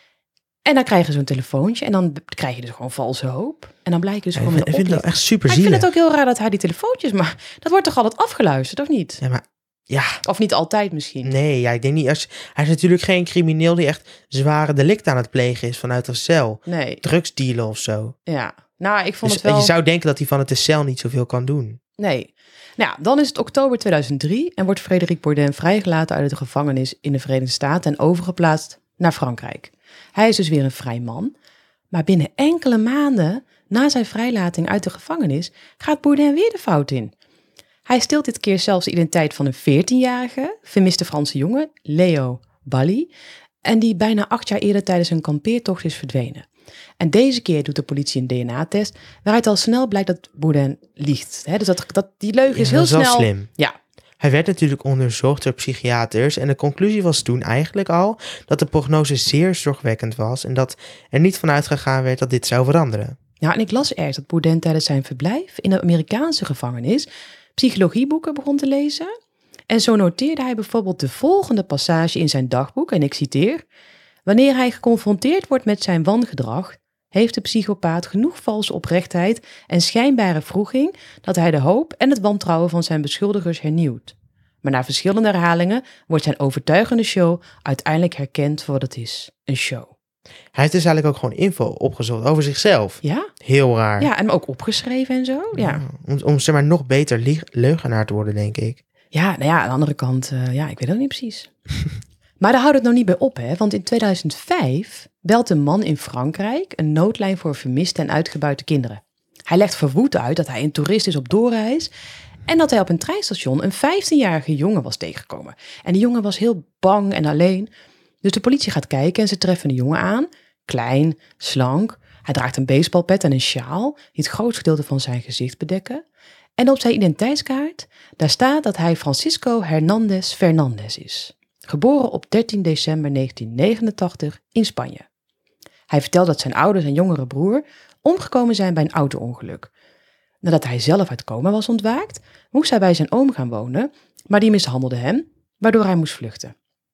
En dan krijg je zo'n telefoontje en dan krijg je dus gewoon valse hoop. En dan blijkt dus Ja, gewoon ik een vind het wel echt super Maar ik zielig. vind het ook heel raar dat hij die telefoontjes, maar dat wordt toch altijd afgeluisterd, of niet? Ja, maar ja, Of niet altijd misschien. nee, ja, ik denk niet. Als, hij is natuurlijk geen crimineel die echt zware delicten aan het plegen is vanuit een cel. Nee, Drugsdealen of zo. ja. Nou, ik vond Dus het wel... je zou denken dat hij van het cel niet zoveel kan doen. Nee. Nou, ja, dan is het oktober tweeduizend drie en wordt Frederik Bourdin vrijgelaten uit de gevangenis in de Verenigde Staten en overgeplaatst naar Frankrijk. Hij is dus weer een vrij man, maar binnen enkele maanden na zijn vrijlating uit de gevangenis gaat Bourdin weer de fout in. Hij steelt dit keer zelfs de identiteit van een veertienjarige vermiste Franse jongen, Leo Bally, en die bijna acht jaar eerder tijdens een kampeertocht is verdwenen. En deze keer doet de politie een D N A-test, waaruit al snel blijkt dat Bourdin liegt. He, dus dat, dat, die leugen is Ja, heel dat is wel snel... slim. Ja, Hij werd natuurlijk onderzocht door psychiaters en de conclusie was toen eigenlijk al dat de prognose zeer zorgwekkend was en dat er niet vanuit gegaan werd dat dit zou veranderen. ja, en ik las ergens dat Bourdin tijdens zijn verblijf in de Amerikaanse gevangenis psychologieboeken begon te lezen. En zo noteerde hij bijvoorbeeld de volgende passage in zijn dagboek, en ik citeer: wanneer hij geconfronteerd wordt met zijn wangedrag, heeft de psychopaat genoeg valse oprechtheid en schijnbare wroeging dat hij de hoop en het wantrouwen van zijn beschuldigers hernieuwt. Maar na verschillende herhalingen wordt zijn overtuigende show uiteindelijk herkend voor wat het is, een show. Hij heeft dus eigenlijk ook gewoon info opgezocht over zichzelf. Ja? Heel raar. Ja, en ook opgeschreven en zo. Ja, Om, om zeg maar nog beter lieg- leugenaar te worden, denk ik. ja, nou ja, aan de andere kant, uh, ja, ik weet het niet precies. Maar daar houdt het nog niet bij op, hè? Want in tweeduizend vijf belt een man in Frankrijk een noodlijn voor vermiste en uitgebuite kinderen. Hij legt verwoed uit dat hij een toerist is op doorreis en dat hij op een treinstation een vijftienjarige jongen was tegengekomen. En die jongen was heel bang en alleen. Dus de politie gaat kijken en ze treffen de jongen aan. Klein, slank. Hij draagt een baseballpet en een sjaal die het grootste gedeelte van zijn gezicht bedekken. En op zijn identiteitskaart, daar staat dat hij Francisco Hernández Fernández is. Geboren op dertien december negentien negenentachtig in Spanje. Hij vertelt dat zijn ouders en jongere broer omgekomen zijn bij een auto-ongeluk. Nadat hij zelf uit coma was ontwaakt, moest hij bij zijn oom gaan wonen, maar die mishandelde hem, waardoor hij moest vluchten.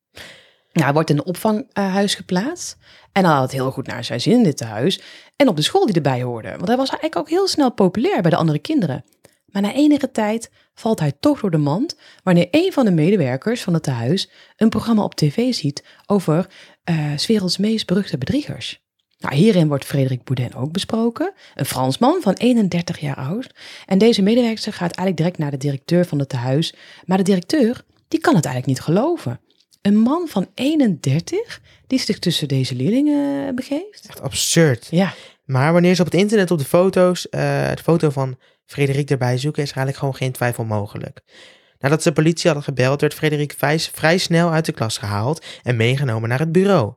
Nou, hij wordt in een opvanghuis geplaatst en hij had het heel goed naar zijn zin in dit tehuis en op de school die erbij hoorde, want hij was eigenlijk ook heel snel populair bij de andere kinderen. Maar na enige tijd valt hij toch door de mand wanneer een van de medewerkers van het tehuis een programma op tv ziet over uh, 's werelds meest beruchte bedriegers. Nou, hierin wordt Frederik Bourdin ook besproken, een Fransman van eenendertig jaar oud. En deze medewerker gaat eigenlijk direct naar de directeur van het tehuis, maar de directeur die kan het eigenlijk niet geloven. Een man van eenendertig die zich tussen deze leerlingen begeeft. Echt absurd. Ja. Maar wanneer ze op het internet op de foto's, uh, de foto van Frederik erbij zoeken, is er eigenlijk gewoon geen twijfel mogelijk. Nadat ze de politie hadden gebeld, werd Frederik vrij, vrij snel uit de klas gehaald en meegenomen naar het bureau.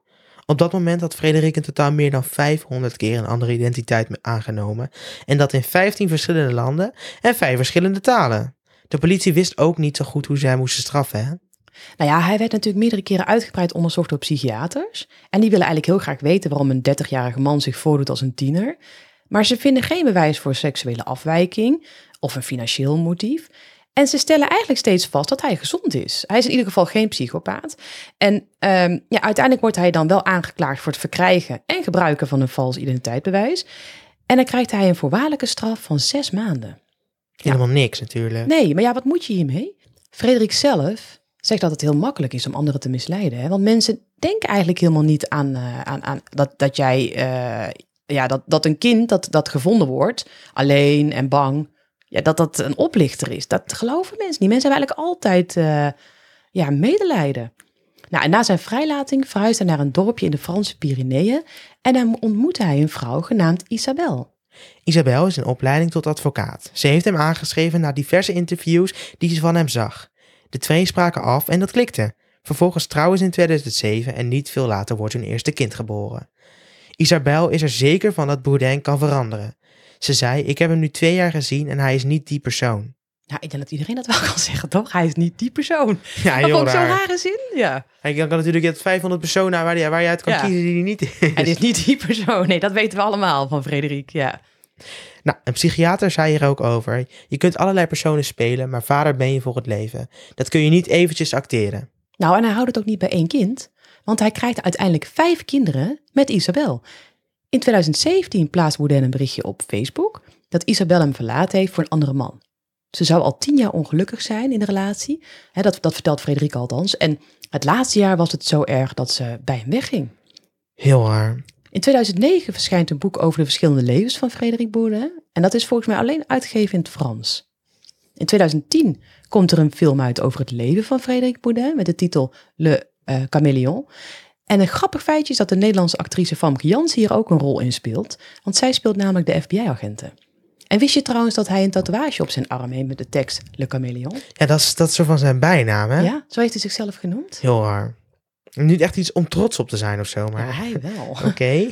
Op dat moment had Frederik in totaal meer dan vijfhonderd keer een andere identiteit aangenomen. En dat in vijftien verschillende landen en vijf verschillende talen. De politie wist ook niet zo goed hoe ze hem moesten straffen, hè? Nou ja, hij werd natuurlijk meerdere keren uitgebreid onderzocht door psychiaters. En die willen eigenlijk heel graag weten waarom een dertigjarige man zich voordoet als een tiener. Maar ze vinden geen bewijs voor seksuele afwijking of een financieel motief. En ze stellen eigenlijk steeds vast dat hij gezond is. Hij is in ieder geval geen psychopaat. En um, ja, uiteindelijk wordt hij dan wel aangeklaagd voor het verkrijgen en gebruiken van een vals identiteitsbewijs. En dan krijgt hij een voorwaardelijke straf van zes maanden. Helemaal ja. niks natuurlijk. Nee, maar ja, wat moet je hiermee? Frederik zelf zegt dat het heel makkelijk is om anderen te misleiden. Hè? Want mensen denken eigenlijk helemaal niet aan, uh, aan, aan dat, dat jij, uh, ja, dat, dat een kind dat, dat gevonden wordt, alleen en bang, ja, dat dat een oplichter is. Dat geloven mensen niet. Mensen hebben eigenlijk altijd uh, ja, medelijden. Nou, en na zijn vrijlating verhuist hij naar een dorpje in de Franse Pyreneeën en dan ontmoet hij een vrouw genaamd Isabel. Isabel is in opleiding tot advocaat. Ze heeft hem aangeschreven na diverse interviews die ze van hem zag. De twee spraken af en dat klikte. Vervolgens trouwen ze in tweeduizend zeven en niet veel later wordt hun eerste kind geboren. Isabel is er zeker van dat Bourdain kan veranderen. Ze zei, ik heb hem nu twee jaar gezien en hij is niet die persoon. Nou, ik denk dat iedereen dat wel kan zeggen, toch? Hij is niet die persoon. Ja, heel dat vond ik raar. zo'n rare zin, ja. Hij kan natuurlijk je hebt vijfhonderd personen waar je, waar je uit kan ja. kiezen die hij niet is. Hij is niet die persoon. Nee, dat weten we allemaal van Frederik, ja. Nou, een psychiater zei hier ook over. Je kunt allerlei personen spelen, maar vader ben je voor het leven. Dat kun je niet eventjes acteren. Nou, en hij houdt het ook niet bij één kind. Want hij krijgt uiteindelijk vijf kinderen met Isabel. In tweeduizend zeventien plaatst Bourdain een berichtje op Facebook dat Isabel hem verlaten heeft voor een andere man. Ze zou al tien jaar ongelukkig zijn in de relatie. He, dat, dat vertelt Frederik althans. En het laatste jaar was het zo erg dat ze bij hem wegging. Heel raar. In tweeduizend negen verschijnt een boek over de verschillende levens van Frederik Bourdain. En dat is volgens mij alleen uitgegeven in het Frans. In tweeduizend tien komt er een film uit over het leven van Frederik Bourdain met de titel Le uh, Caméléon. En een grappig feitje is dat de Nederlandse actrice Famke Janssen hier ook een rol in speelt. Want zij speelt namelijk de F B I-agenten. En wist je trouwens dat hij een tatoeage op zijn arm heeft met de tekst Le Caméléon? Ja, dat is, dat is zo van zijn bijnaam, hè? Ja, zo heeft hij zichzelf genoemd. Heel raar. Niet echt iets om trots op te zijn of zo, maar... Ja, hij wel. Oké. Okay.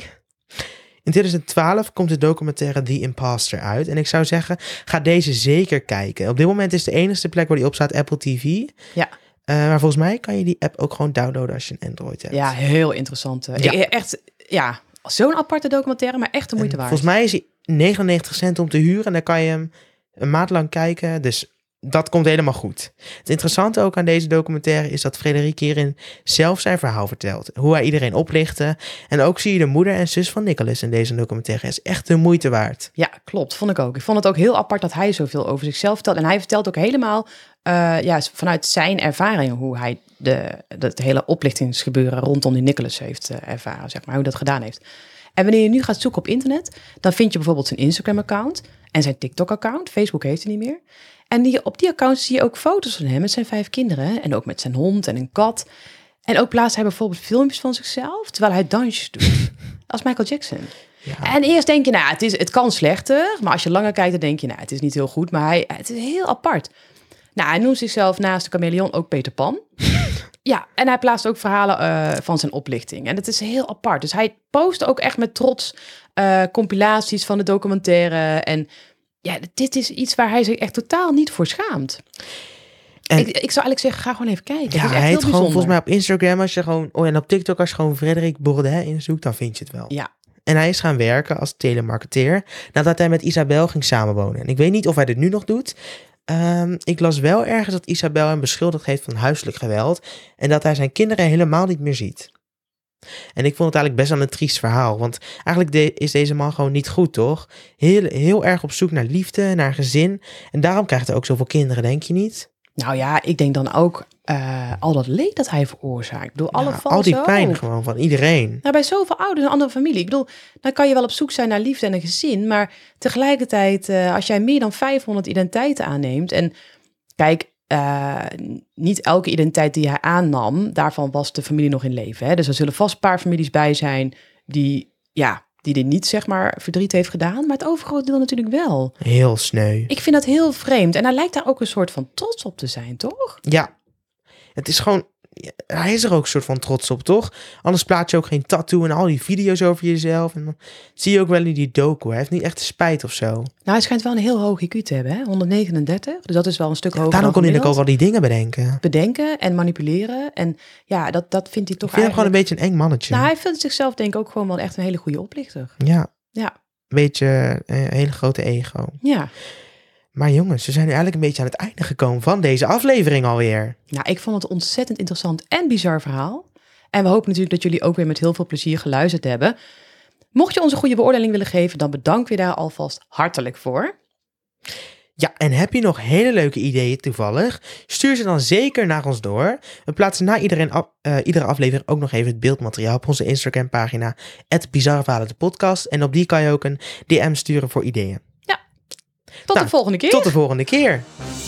In tweeduizend twaalf komt de documentaire The Imposter uit. En ik zou zeggen, ga deze zeker kijken. Op dit moment is de enige plek waar die op staat Apple T V. Ja. Uh, maar volgens mij kan je die app ook gewoon downloaden als je een Android hebt. Ja, heel interessant. Ja. Ik, echt, ja, zo'n aparte documentaire, maar echt de moeite en waard. Volgens mij is hij negenennegentig cent om te huren en dan kan je hem een maand lang kijken. Dus dat komt helemaal goed. Het interessante ook aan deze documentaire is dat Frederik hierin zelf zijn verhaal vertelt. Hoe hij iedereen oplichtte. En ook zie je de moeder en zus van Nicholas in deze documentaire. Het is echt de moeite waard. Ja, klopt. Vond ik ook. Ik vond het ook heel apart dat hij zoveel over zichzelf vertelt. En hij vertelt ook helemaal uh, ja, vanuit zijn ervaringen hoe hij de, het hele oplichtingsgebeuren rondom die Nicholas heeft uh, ervaren. Zeg maar, hoe hij dat gedaan heeft. En wanneer je nu gaat zoeken op internet, dan vind je bijvoorbeeld zijn Instagram-account en zijn TikTok-account. Facebook heeft hij niet meer. En die, op die accounts zie je ook foto's van hem met zijn vijf kinderen. En ook met zijn hond en een kat. En ook plaatst hij bijvoorbeeld filmpjes van zichzelf, terwijl hij dansjes doet. Als Michael Jackson. Ja. En eerst denk je, nou, het, is, het kan slechter. Maar als je langer kijkt, dan denk je, nou, het is niet heel goed. Maar hij, het is heel apart. Nou, hij noemt zichzelf naast de chameleon ook Peter Pan. Ja, en hij plaatst ook verhalen uh, van zijn oplichting. En dat is heel apart. Dus hij post ook echt met trots uh, compilaties van de documentaire. En ja, dit is iets waar hij zich echt totaal niet voor schaamt. En ik, ik zou eigenlijk zeggen, ga gewoon even kijken. Ja, het is echt hij heel heet gewoon bijzonder. volgens mij op Instagram als je gewoon, oh, en op TikTok als je gewoon Frederik Bourdain inzoekt, dan vind je het wel. Ja. En hij is gaan werken als telemarketeer nadat hij met Isabel ging samenwonen. En ik weet niet of hij dit nu nog doet. Um, ik las wel ergens dat Isabel hem beschuldigd heeft van huiselijk geweld en dat hij zijn kinderen helemaal niet meer ziet. En ik vond het eigenlijk best wel een triest verhaal, want eigenlijk de, is deze man gewoon niet goed, toch? Heel, heel erg op zoek naar liefde, naar gezin. En daarom krijgt hij ook zoveel kinderen, denk je niet? Nou ja, ik denk dan ook uh, al dat leed dat hij veroorzaakt. Ik bedoel, alle Ja, valse al die pijn hoop. gewoon van iedereen. Nou, bij zoveel ouders en andere familie. Ik bedoel, dan kan je wel op zoek zijn naar liefde en een gezin. Maar tegelijkertijd, uh, als jij meer dan vijfhonderd identiteiten aanneemt. En kijk, uh, niet elke identiteit die hij aannam, daarvan was de familie nog in leven. Hè? Dus er zullen vast een paar families bij zijn die, ja, die dit niet, zeg maar, verdriet heeft gedaan. Maar het overgrote deel natuurlijk wel. Heel sneu. Ik vind dat heel vreemd. En hij lijkt daar ook een soort van trots op te zijn, toch? Ja. Het is gewoon hij is er ook een soort van trots op, toch? Anders plaats je ook geen tattoo en al die video's over jezelf. En dan zie je ook wel in die docu. Hij heeft niet echt spijt of zo. Nou, hij schijnt wel een heel hoog I Q te hebben, hè? honderdnegenendertig. Dus dat is wel een stuk hoger. Daarom dan kon hij ook al gemiddeld. die dingen bedenken. Bedenken en manipuleren. En ja, dat, dat vindt hij toch Ik vind hem gewoon een eigenlijk... beetje een eng mannetje. Nou, hij vindt zichzelf denk ik ook gewoon wel echt een hele goede oplichter. Ja, Ja, een beetje eh, een hele grote ego. ja. Maar jongens, we zijn nu eigenlijk een beetje aan het einde gekomen van deze aflevering alweer. Nou, ik vond het een ontzettend interessant en bizar verhaal. En we hopen natuurlijk dat jullie ook weer met heel veel plezier geluisterd hebben. Mocht je ons een goede beoordeling willen geven, dan bedanken we daar alvast hartelijk voor. Ja, en heb je nog hele leuke ideeën toevallig? Stuur ze dan zeker naar ons door. We plaatsen na iedereen af, uh, iedere aflevering ook nog even het beeldmateriaal op onze Instagram pagina, at Bizarre Verhalen de podcast. En op die kan je ook een D M sturen voor ideeën. Tot Nou, de volgende keer. Tot de volgende keer.